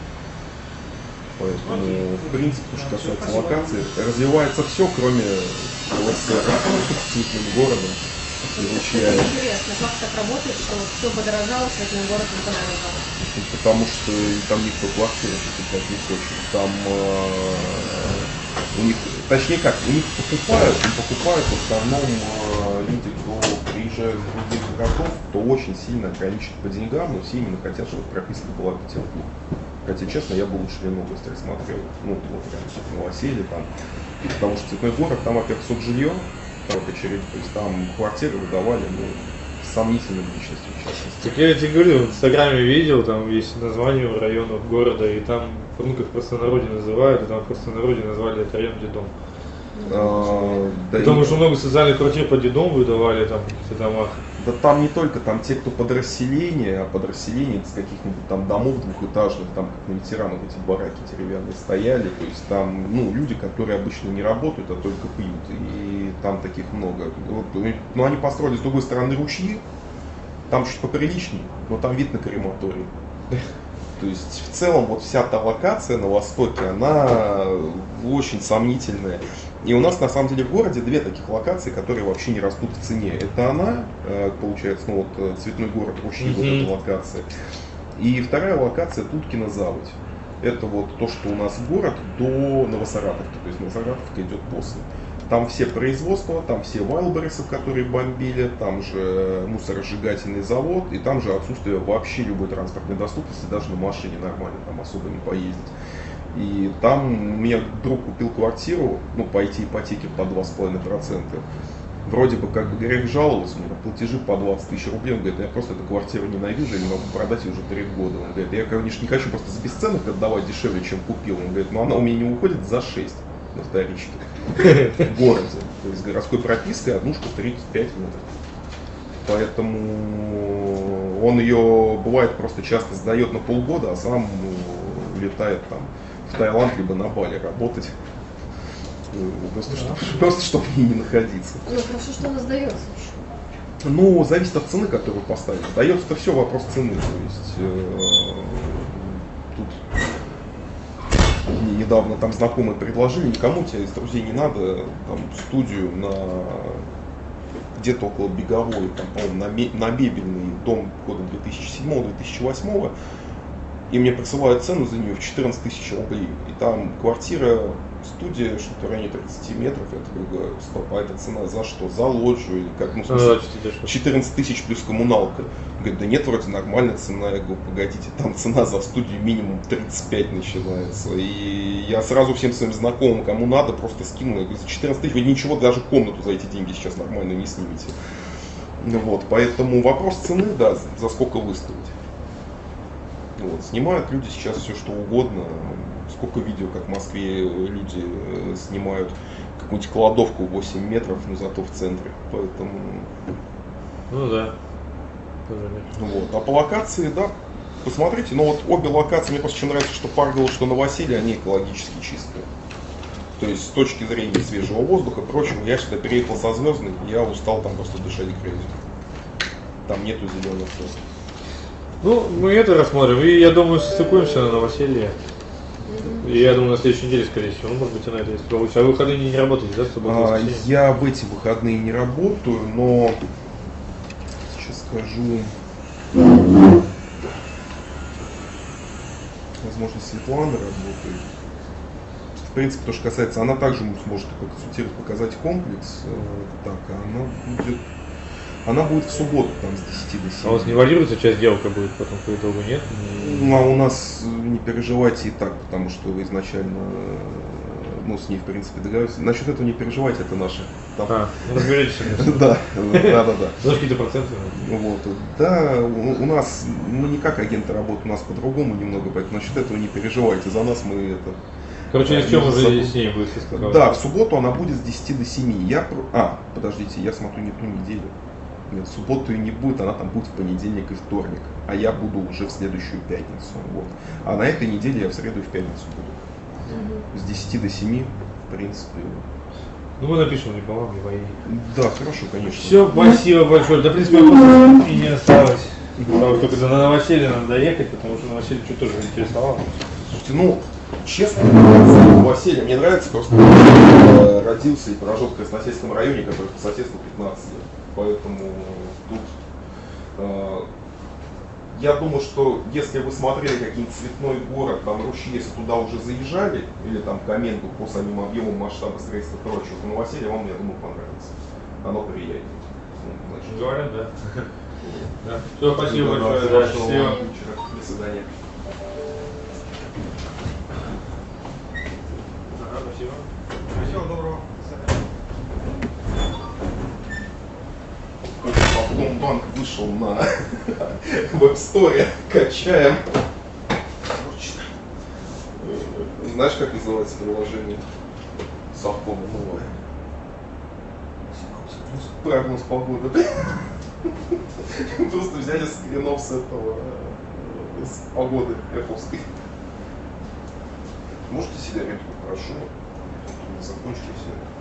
Поэтому, в принципе, что касается локации, развивается все, кроме ЛСР с цветным городом. Изучаю. Интересно, как так работает, что все подорожало, цветной город не подорожал? Потому что там никто квартиру покупать не хочет. Там э, у них, точнее как, у них покупают, и покупают в основном э, люди, кто приезжают из других городов, кто очень сильно ограничен по деньгам, но все именно хотят, чтобы прописка была в Петербург. Хотя, честно, я бы лучше Ленобласть рассмотрел, ну, вот прям Новоселье там, потому что цветной город, там, во-первых, соцжилье, там, очередь, то есть там квартиры выдавали, ну, сомнительным личностям, в частности. Так я тебе говорю, в Инстаграме видел, там есть название районов города, и там, ну, как в простонародье называют, и там в простонародье назвали этот район детдом. А, да Потому и... что много социальных квартир по детдому выдавали там в каких-то домах. Да там не только, там те, кто под расселение, а под расселение с каких-нибудь там домов двухэтажных, там как на ветеранах эти бараки деревянные стояли, то есть там, ну, люди, которые обычно не работают, а только пьют, и там таких много. Вот, ну, они построили с другой стороны ручьи, там чуть поприличнее, но там вид на крематорий. То есть в целом вот вся та локация на востоке, она очень сомнительная. И у нас на самом деле в городе две таких локации, которые вообще не растут в цене. Это она, получается, ну вот цветной город, ручьи, mm-hmm. вот эта локация. И вторая локация Туткина заводь. Это вот то, что у нас город до Новосаратовки, то есть Новосаратовка идет после. Там все производства, там все Вайлберисов, которые бомбили, там же мусоросжигательный завод, и там же отсутствие вообще любой транспортной доступности, даже на машине нормально там особо не поездить. И там у меня друг купил квартиру, ну, по этой ипотеке по два с половиной процента. Вроде бы как грех жаловался, у меня платежи по двадцать тысяч рублей. Он говорит, я просто эту квартиру ненавижу, я не могу продать ее уже три года. Он говорит, я, конечно, не хочу просто за бесценок отдавать дешевле, чем купил. Он говорит, но она у меня не уходит за шесть на вторичке в городе. То есть городской пропиской однушка тридцать пять метров. Поэтому он ее, бывает, просто часто сдает на полгода, а сам улетает там в Таиланд либо на Бали работать. Просто, да. чтобы, просто чтобы в ней не находиться. Ну хорошо, что она сдается еще. Ну, зависит от цены, которую поставили. Дается-то все вопрос цены. То есть э, тут мне недавно там знакомые предложили, никому тебе из друзей не надо там студию на где-то около Беговой, там, по-моему, на, на мебельный дом года две тысячи седьмого — две тысячи восьмого. И мне присылают цену за нее в четырнадцать тысяч рублей. И там квартира студия, что-то в районе тридцати метров, я такой говорю, стоп, а эта цена за что? За лоджию или как? Ну, в Ну, смысле, да, что-то дешево. четырнадцать тысяч плюс коммуналка. Говорит, да нет, вроде нормальная цена. Я говорю, погодите, там цена за студию минимум тридцать пять начинается. И я сразу всем своим знакомым, кому надо, просто скинул. Я говорю, за четырнадцать тысяч вы ничего, даже комнату за эти деньги сейчас нормально не снимете. Вот, поэтому вопрос цены, да, за сколько выставить. Вот, снимают люди сейчас все что угодно. Сколько видео, как в Москве люди э, снимают какую-нибудь кладовку восемь метров, но зато в центре. Поэтому. Ну да. Тоже нет. Вот. А по локации, да, посмотрите, но вот обе локации, мне просто очень нравится, что Паргола, что Новоселье, они экологически чистые. То есть с точки зрения свежего воздуха и прочего, я сюда переехал со Звездной, я устал там просто дышать грязью. Там нету зеленых просто. Ну, мы это рассмотрим, и я думаю, состыкуемся на Новоселье. И я думаю, на следующей неделе, скорее всего, ну, может быть, и на это если получится. А вы выходные не работаете, да, с тобой? А, я в эти выходные не работаю, но сейчас скажу. Возможно, Светлана работает. В принципе, то, что касается, она также сможет проконсультировать, показать комплекс. Так, она будет. Она будет в субботу, там, с десяти до семи. А у вас не валируется часть сделка будет потом по итогу, нет? Ну, а у нас, не переживайте и так, потому что вы изначально, ну, с ней, в принципе, договорились. Насчет этого не переживайте, это наше. Там... А, ну, разберитесь. Да, да, да, да. За какие-то проценты? Вот, да, у, у нас, мы не как агенты работают, у нас по-другому немного, поэтому насчет этого не переживайте, за нас мы это... Короче, ни в чем уже с ней будет сказать. Да, в субботу она будет с десяти до семи. Я, а, подождите, я смотрю не ту неделю. Нет, в субботу и не будет, она там будет в понедельник и вторник, а я буду уже в следующую пятницу. Вот. А на этой неделе я в среду и в пятницу буду. Угу. С десяти до семи, в принципе. Ну мы напишем не по вам, не по ей. Да, хорошо, конечно. Все, спасибо большое. Да, в принципе, вопросов и не осталось. Только до Новоселья надо доехать, потому что Новоселье что тоже интересовало. Слушайте, ну, честно, Новоселье мне нравится, просто я родился и прожил в Красносельском районе, который по соседству пятнадцать лет. Поэтому тут э, я думаю, что если вы смотрели какой-нибудь цветной город, там Рущи, если туда уже заезжали, или там Каменку по самим объемам, масштаба строительства и прочего, то Новоселье вам, я думаю, понравится. Оно приятнее. Ну, значит, говорят, да. Да. Все, спасибо да, большое. Да, Да, всего всего. До свидания. Ага, спасибо. Всего доброго. Банк вышел на веб-сторе, качаем. Знаешь, как называется приложение? Совкома новое. Прогноз погоды. Просто взяли скринов с этого, с погоды эповской. Можете сигаретку, прошу? Закончили все.